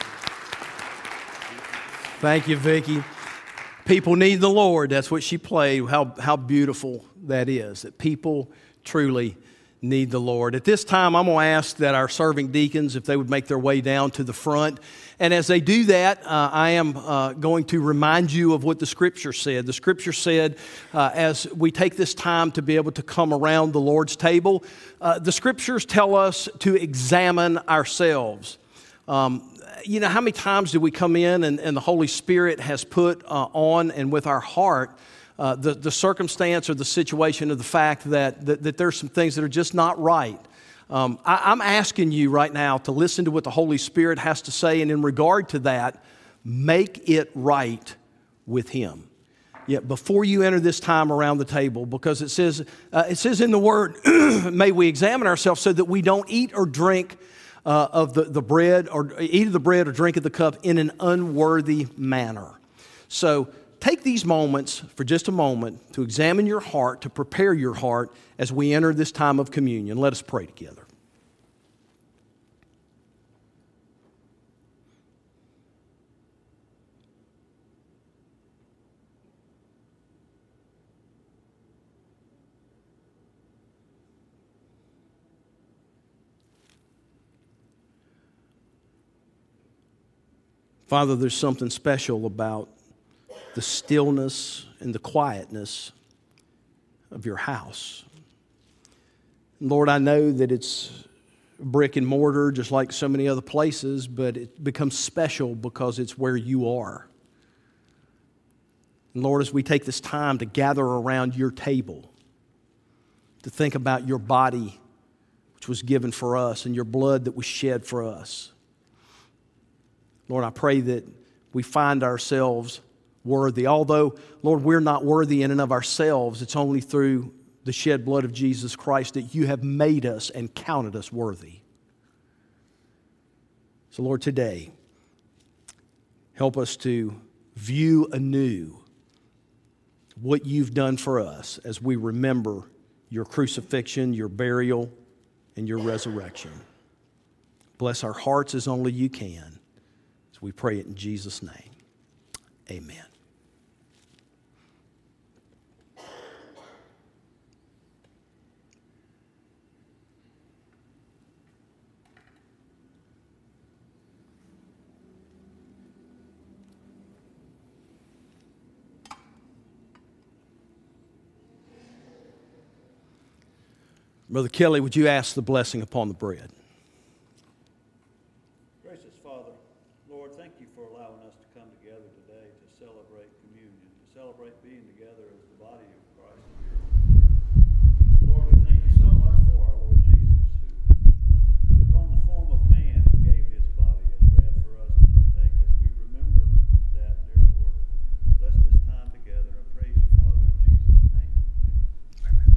Thank you, Vicki. People need the Lord. That's what she played. How beautiful that is, that people truly need the Lord. At this time, I'm going to ask that our serving deacons, if they would make their way down to the front. And as they do that, I am going to remind you of what the Scripture said. The Scripture said, as we take this time to be able to come around the Lord's table, the Scriptures tell us to examine ourselves. You know, how many times do we come in and the Holy Spirit has put on and with our heart the circumstance or the situation of the fact that there's some things that are just not right. I'm asking you right now to listen to what the Holy Spirit has to say, and in regard to that, make it right with Him. Yet before you enter this time around the table, because it says in the Word, may we examine ourselves so that we don't eat or drink of the bread, or eat of the bread or drink of the cup in an unworthy manner. So take these moments for just a moment to examine your heart, to prepare your heart as we enter this time of communion. Let us pray together. Father, there's something special about the stillness and the quietness of your house. Lord, I know that it's brick and mortar just like so many other places, but it becomes special because it's where you are. And Lord, as we take this time to gather around your table, to think about your body which was given for us and your blood that was shed for us, Lord, I pray that we find ourselves worthy. Although, Lord, we're not worthy in and of ourselves, it's only through the shed blood of Jesus Christ that you have made us and counted us worthy. So, Lord, today, help us to view anew what you've done for us as we remember your crucifixion, your burial, and your resurrection. Bless our hearts as only you can, as we pray it in Jesus' name. Amen. Brother Kelly, would you ask the blessing upon the bread? Gracious Father, Lord, thank you for allowing us to come together today to celebrate communion, to celebrate being together as the body of Christ. Lord, we thank you so much for our Lord Jesus, who took on the form of man and gave his body as bread for us to partake. As we remember that, dear Lord, bless this time together. I praise you, Father, in Jesus' name. Amen.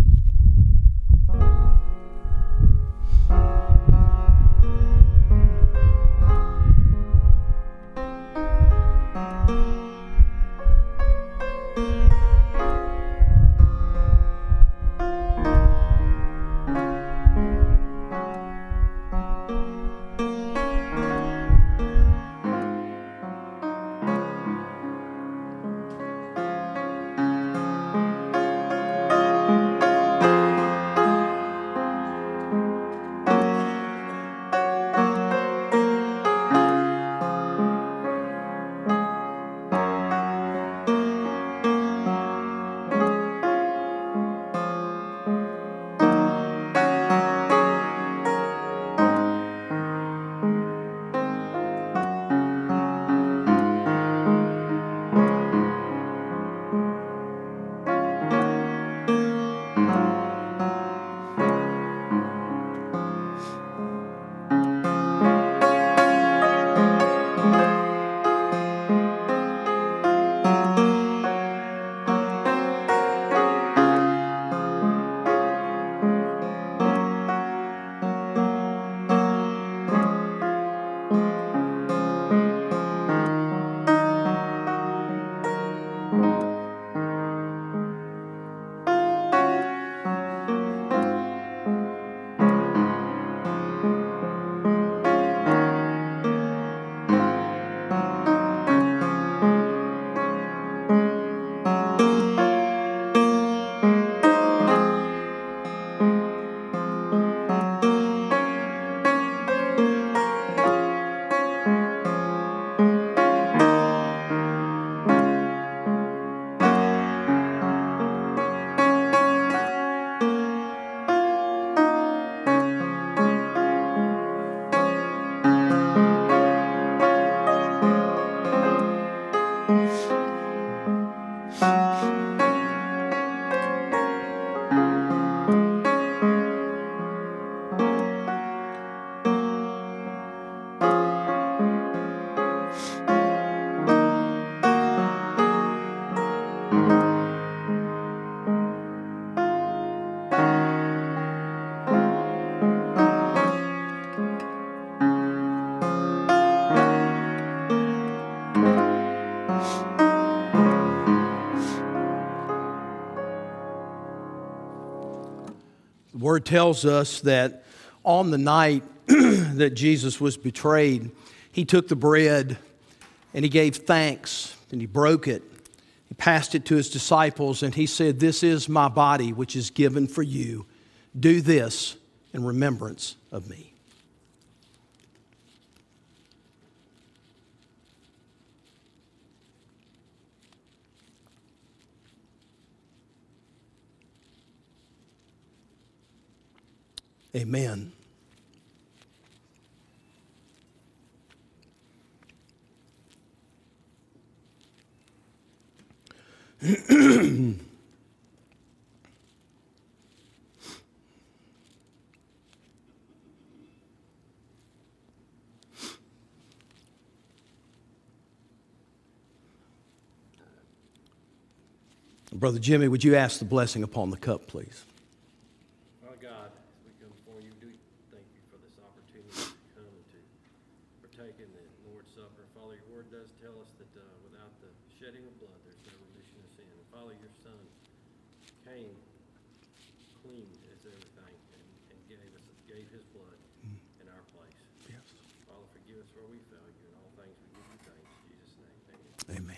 The Word tells us that on the night that Jesus was betrayed, he took the bread and he gave thanks and he broke it. He passed it to his disciples and he said, "This is my body which is given for you. Do this in remembrance of me." Amen. Brother Jimmy, would you ask the blessing upon the cup, please? Father God, as we come before you, do thank you for this opportunity to come and to partake in the Lord's Supper. Father, your word does tell us that without the shedding of blood, there's no remission of sin. And Father, your Son came clean as everything and gave his blood in our place. Yes. Father, forgive us where we failed you. In all things we give you thanks. In Jesus' name, amen. Amen.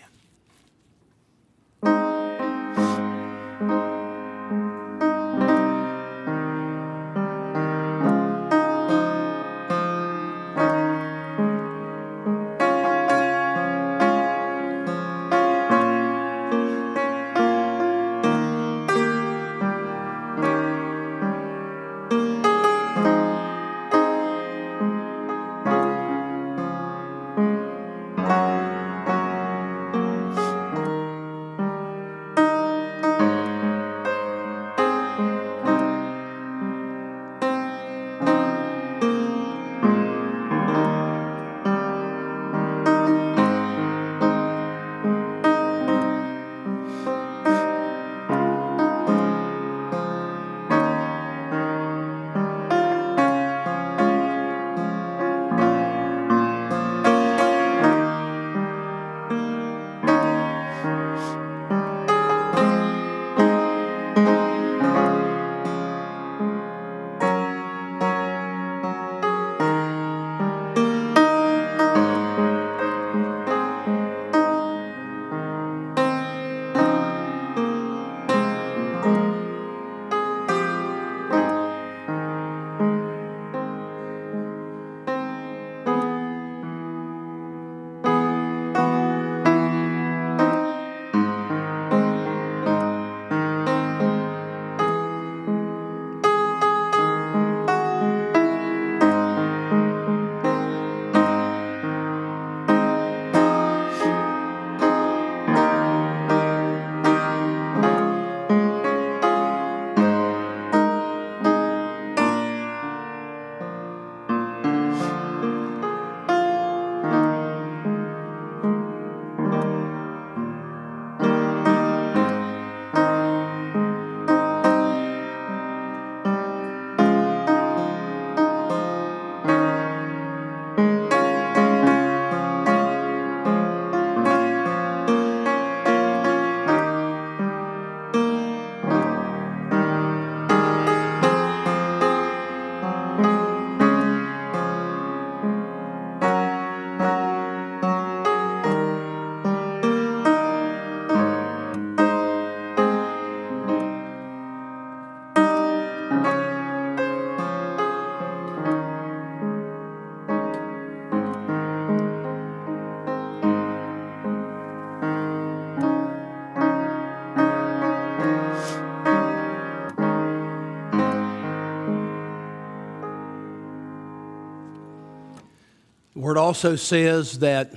The word also says that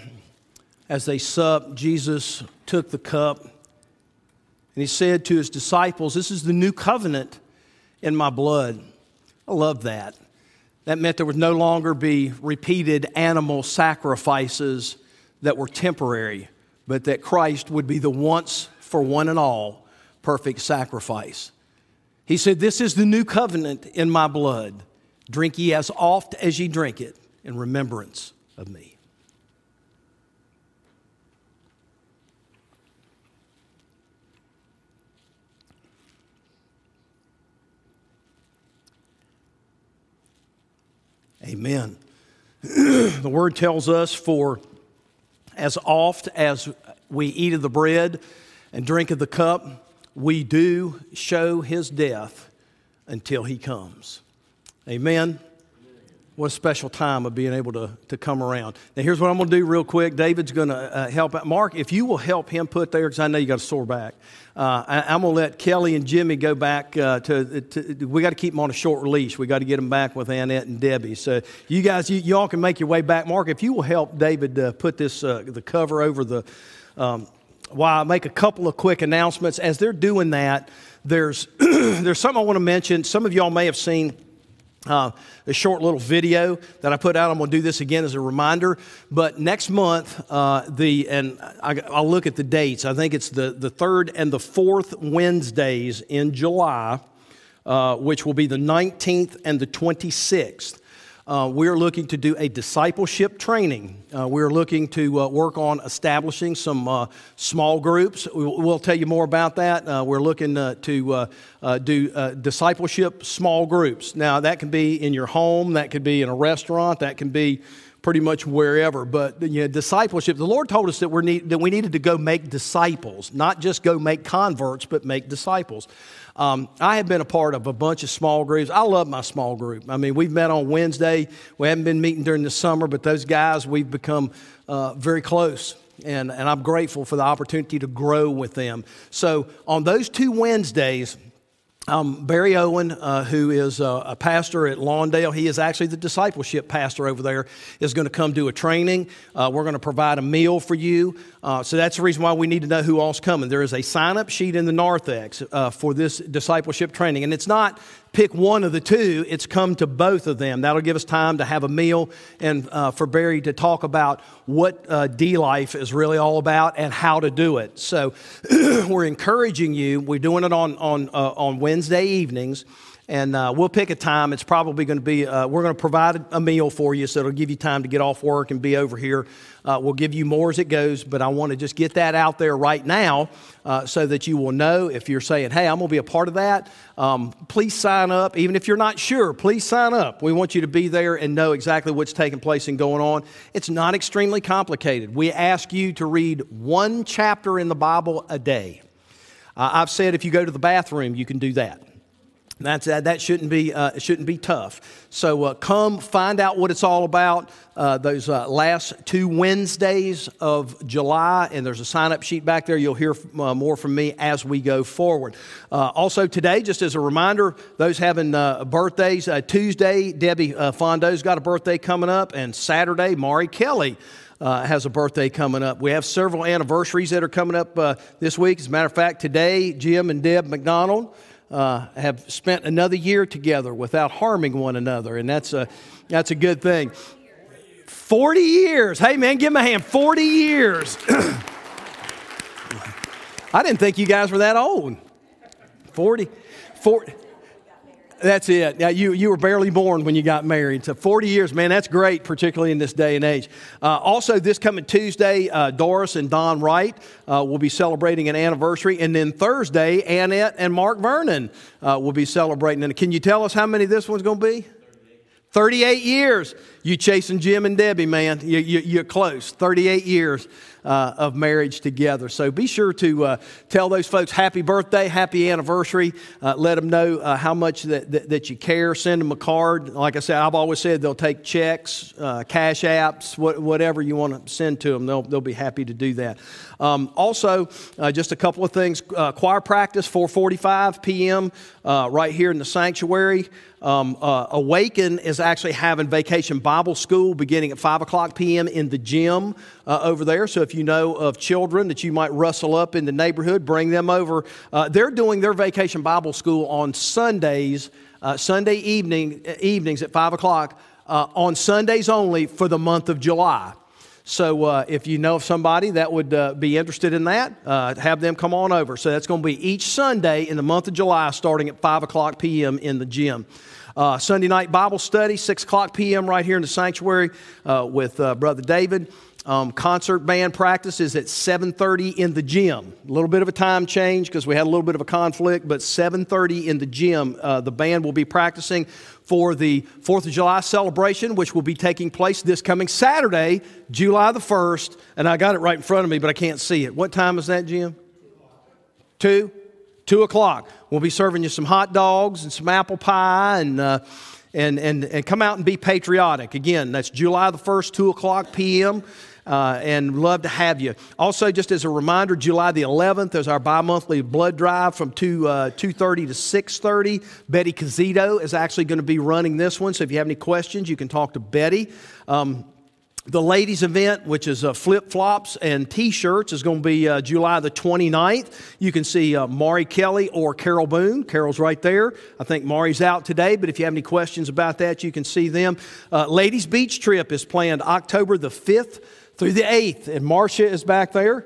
as they supped, Jesus took the cup and he said to his disciples, "This is the new covenant in my blood." I love that. That meant there would no longer be repeated animal sacrifices that were temporary, but that Christ would be the once for one and all perfect sacrifice. He said, "This is the new covenant in my blood. Drink ye as oft as ye drink it in remembrance of me." Amen. The word tells us, "For as oft as we eat of the bread and drink of the cup, we do show his death until he comes." Amen. What a special time of being able to come around. Now, here's what I'm going to do real quick. David's going to help out. Mark, if you will help him put there, because I know you got a sore back. I'm going to let Kelly and Jimmy go back we got to keep them on a short leash. We got to get them back with Annette and Debbie. So you guys, you all can make your way back. Mark, if you will help David put this the cover over the. While I make a couple of quick announcements, as they're doing that, there's there's something I want to mention. Some of y'all may have seen a short little video that I put out. I'm going to do this again as a reminder. But next month, I'll look at the dates. I think it's the third and the fourth Wednesdays in July, which will be the 19th and the 26th. We're looking to do a discipleship training. We're looking to work on establishing some small groups. We'll tell you more about that. We're looking to do discipleship small groups. Now, that can be in your home, that could be in a restaurant, that can be pretty much wherever. But discipleship, the Lord told us that we needed to go make disciples, not just go make converts, but make disciples. I have been a part of a bunch of small groups. I love my small group. I mean, we've met on Wednesday. We haven't been meeting during the summer, but those guys, we've become very close. And I'm grateful for the opportunity to grow with them. So on those 2 Wednesdays, Barry Owen, who is a pastor at Lawndale, he is actually the discipleship pastor over there, is going to come do a training. We're going to provide a meal for you. So that's the reason why we need to know who all's coming. There is a sign-up sheet in the narthex for this discipleship training. And it's not pick one of the two, it's come to both of them. That'll give us time to have a meal and for Barry to talk about what D-Life is really all about and how to do it. So we're encouraging you. We're doing it on Wednesday evenings. And we'll pick a time. It's probably going to be, we're going to provide a meal for you, so it'll give you time to get off work and be over here. We'll give you more as it goes, but I want to just get that out there right now so that you will know. If you're saying, hey, I'm going to be a part of that, please sign up. Even if you're not sure, please sign up. We want you to be there and know exactly what's taking place and going on. It's not extremely complicated. We ask you to read 1 chapter in the Bible a day. I've said if you go to the bathroom, you can do that. That shouldn't be tough. So come find out what it's all about. Those last 2 Wednesdays of July, and there's a sign-up sheet back there. You'll hear more from me as we go forward. Also today, just as a reminder, those having birthdays, Tuesday, Debbie Fondo's got a birthday coming up, and Saturday, Maury Kelly has a birthday coming up. We have several anniversaries that are coming up this week. As a matter of fact, today, Jim and Deb McDonald have spent another year together without harming one another, and that's a good thing. 40 years. Hey, man, give them a hand. 40 years. I didn't think you guys were that old. 40. That's it. Yeah, you were barely born when you got married. So 40 years, man, that's great, particularly in this day and age. Also, this coming Tuesday, Doris and Don Wright will be celebrating an anniversary. And then Thursday, Annette and Mark Vernon will be celebrating. And can you tell us how many this one's going to be? 38 years. You chasing Jim and Debbie, man. You're close. 38 years of marriage together. So be sure to tell those folks happy birthday, happy anniversary. Let them know how much that you care. Send them a card. Like I said, I've always said they'll take checks, cash apps, whatever you want to send to them. They'll be happy to do that. Also, just a couple of things. Choir practice, 4:45 p.m. Right here in the sanctuary. Awaken is actually having Vacation Bible School beginning at 5 o'clock p.m. in the gym over there. So if you know of children that you might rustle up in the neighborhood, bring them over. They're doing their Vacation Bible School on Sundays, Sunday evenings at 5 o'clock, on Sundays only for the month of July. So if you know of somebody that would be interested in that, have them come on over. So that's going to be each Sunday in the month of July starting at 5 o'clock p.m. in the gym. Sunday night Bible study, 6 o'clock p.m. right here in the sanctuary with Brother David. Concert band practice is at 7:30 in the gym. A little bit of a time change because we had a little bit of a conflict, but 7:30 in the gym. The band will be practicing for the 4th of July celebration, which will be taking place this coming Saturday, July the 1st. And I got it right in front of me, but I can't see it. What time is that, Jim? 2 o'clock. We'll be serving you some hot dogs and some apple pie and come out and be patriotic. Again, that's July the 1st, 2 o'clock p.m., and love to have you. Also, just as a reminder, July the 11th is our bi-monthly blood drive from 2:30 to 6:30. Betty Cazito is actually going to be running this one, so if you have any questions, you can talk to Betty. The ladies' event, which is flip-flops and T-shirts, is going to be July the 29th. You can see Maury Kelly or Carol Boone. Carol's right there. I think Maury's out today, but if you have any questions about that, you can see them. Ladies' beach trip is planned October the 5th through the 8th, and Marcia is back there.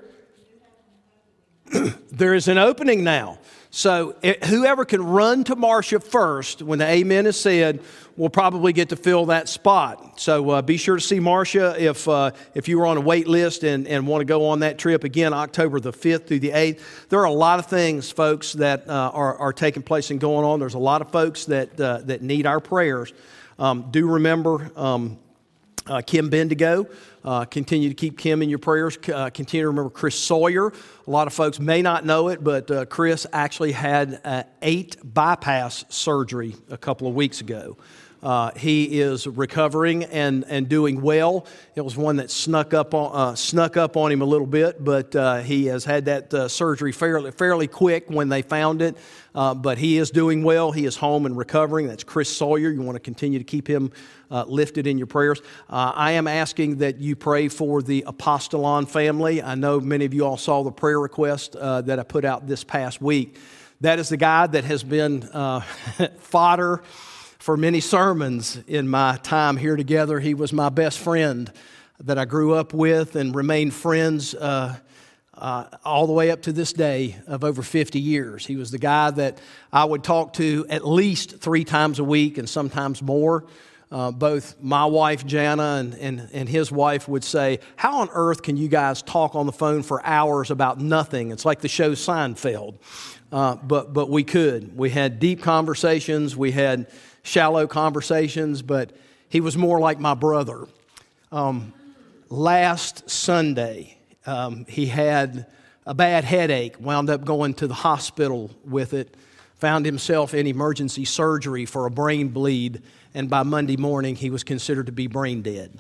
There is an opening now. So whoever can run to Marcia first when the amen is said will probably get to fill that spot. So be sure to see Marcia if you were on a wait list and want to go on that trip. Again, October the 5th through the 8th. There are a lot of things, folks, that are taking place and going on. There's a lot of folks that need our prayers. Do remember Kim Bendigo. Continue to keep Kim in your prayers. Continue to remember Chris Sawyer. A lot of folks may not know it, but Chris actually had 8 bypass surgery a couple of weeks ago. He is recovering and doing well. It was one that snuck up on him a little bit, but he has had that surgery fairly quick when they found it. But he is doing well. He is home and recovering. That's Chris Sawyer. You want to continue to keep him lifted in your prayers. I am asking that you pray for the Apostolon family. I know many of you all saw the prayer request that I put out this past week. That is the guy that has been fodder for many sermons in my time here together. He was my best friend that I grew up with and remained friends all the way up to this day of over 50 years. He was the guy that I would talk to at least 3 times a week and sometimes more. Both my wife, Jana, and his wife would say, how on earth can you guys talk on the phone for hours about nothing? It's like the show Seinfeld. But we could. We had deep conversations. We had shallow conversations, but he was more like my brother. Last Sunday, he had a bad headache, wound up going to the hospital with it, found himself in emergency surgery for a brain bleed, and by Monday morning, he was considered to be brain dead.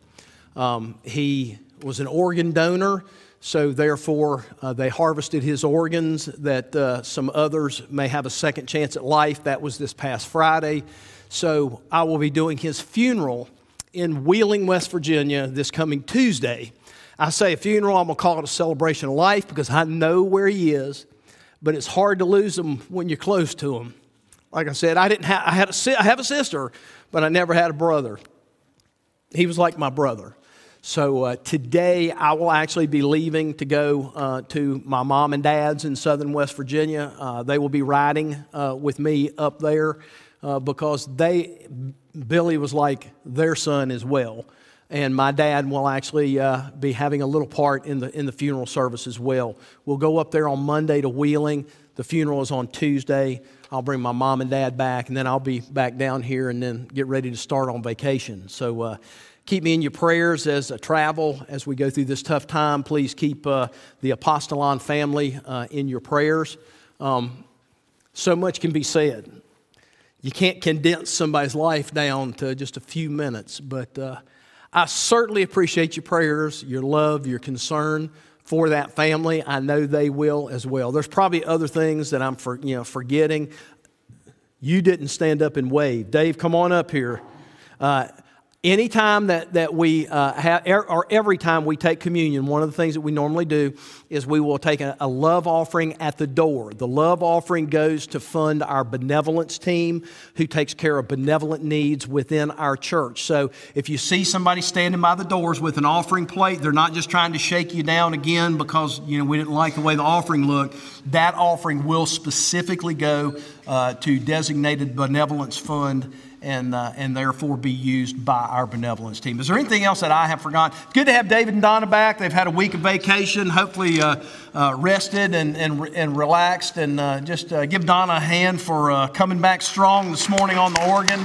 He was an organ donor, so therefore they harvested his organs that some others may have a second chance at life. That was this past Friday. So I will be doing his funeral in Wheeling, West Virginia this coming Tuesday. I say a funeral, I'm going to call it a celebration of life because I know where he is, but it's hard to lose him when you're close to him. Like I said, I have a sister, but I never had a brother. He was like my brother. So today I will actually be leaving to go to my mom and dad's in southern West Virginia. They will be riding with me up there because Billy was like their son as well. And my dad will actually be having a little part in the funeral service as well. We'll go up there on Monday to Wheeling. The funeral is on Tuesday. I'll bring my mom and dad back, and then I'll be back down here and then get ready to start on vacation. So keep me in your prayers as I travel, as we go through this tough time. Please keep the Apostolon family in your prayers. So much can be said. You can't condense somebody's life down to just a few minutes, but I certainly appreciate your prayers, your love, your concern for that family. I know they will as well. There's probably other things that I'm forgetting. You didn't stand up and wave. Dave, come on up here. Anytime that we or every time we take communion, one of the things that we normally do is we will take a love offering at the door. The love offering goes to fund our benevolence team who takes care of benevolent needs within our church. So if you see somebody standing by the doors with an offering plate, they're not just trying to shake you down again because we didn't like the way the offering looked. That offering will specifically go to designated benevolence fund and therefore be used by our benevolence team. Is there anything else that I have forgotten? It's good to have David and Donna back. They've had a week of vacation, hopefully rested and relaxed. And just give Donna a hand for coming back strong this morning on the organ.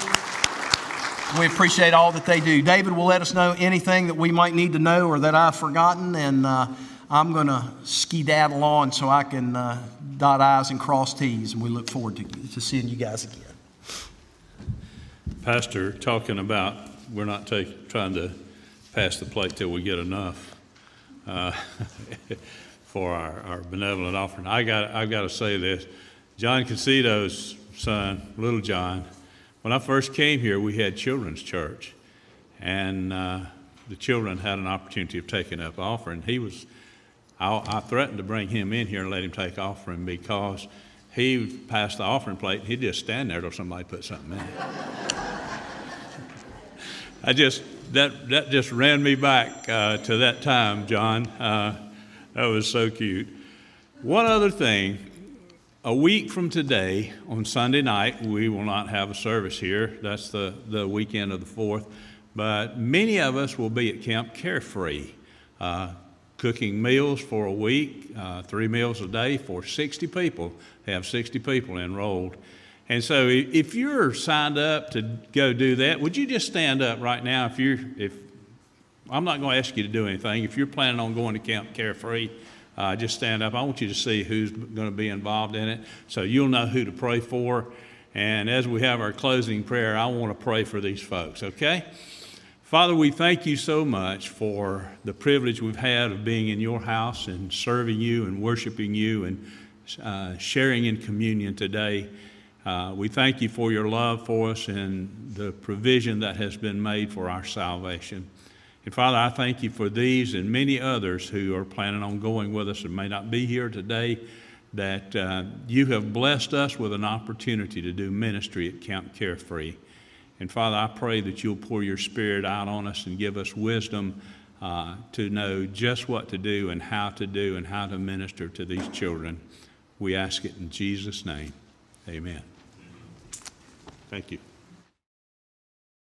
We appreciate all that they do. David will let us know anything that we might need to know or that I've forgotten. And I'm going to skedaddle on so I can dot I's and cross T's. And we look forward to seeing you guys again. Pastor, talking about we're not trying to pass the plate till we get enough for our benevolent offering. I've got to say this. John Concedo's son, Little John, when I first came here, we had children's church. And the children had an opportunity of taking up offering. I threatened to bring him in here and let him take offering because he passed the offering plate and he'd just stand there till somebody put something in it. That just ran me back to that time, John. That was so cute. One other thing, a week from today, on Sunday night, we will not have a service here. That's the weekend of the 4th. But many of us will be at Camp Carefree, cooking meals for a week, 3 meals a day for 60 people. They have 60 people enrolled. And so if you're signed up to go do that, would you just stand up right now? If I'm not going to ask you to do anything. If you're planning on going to Camp Carefree, just stand up. I want you to see who's going to be involved in it so you'll know who to pray for. And as we have our closing prayer, I want to pray for these folks, okay? Father, we thank you so much for the privilege we've had of being in your house and serving you and worshiping you and sharing in communion today. We thank you for your love for us and the provision that has been made for our salvation. And Father, I thank you for these and many others who are planning on going with us and may not be here today, that you have blessed us with an opportunity to do ministry at Camp Carefree. And Father, I pray that you'll pour your Spirit out on us and give us wisdom to know just what to do and how to minister to these children. We ask it in Jesus' name. Amen. Thank you.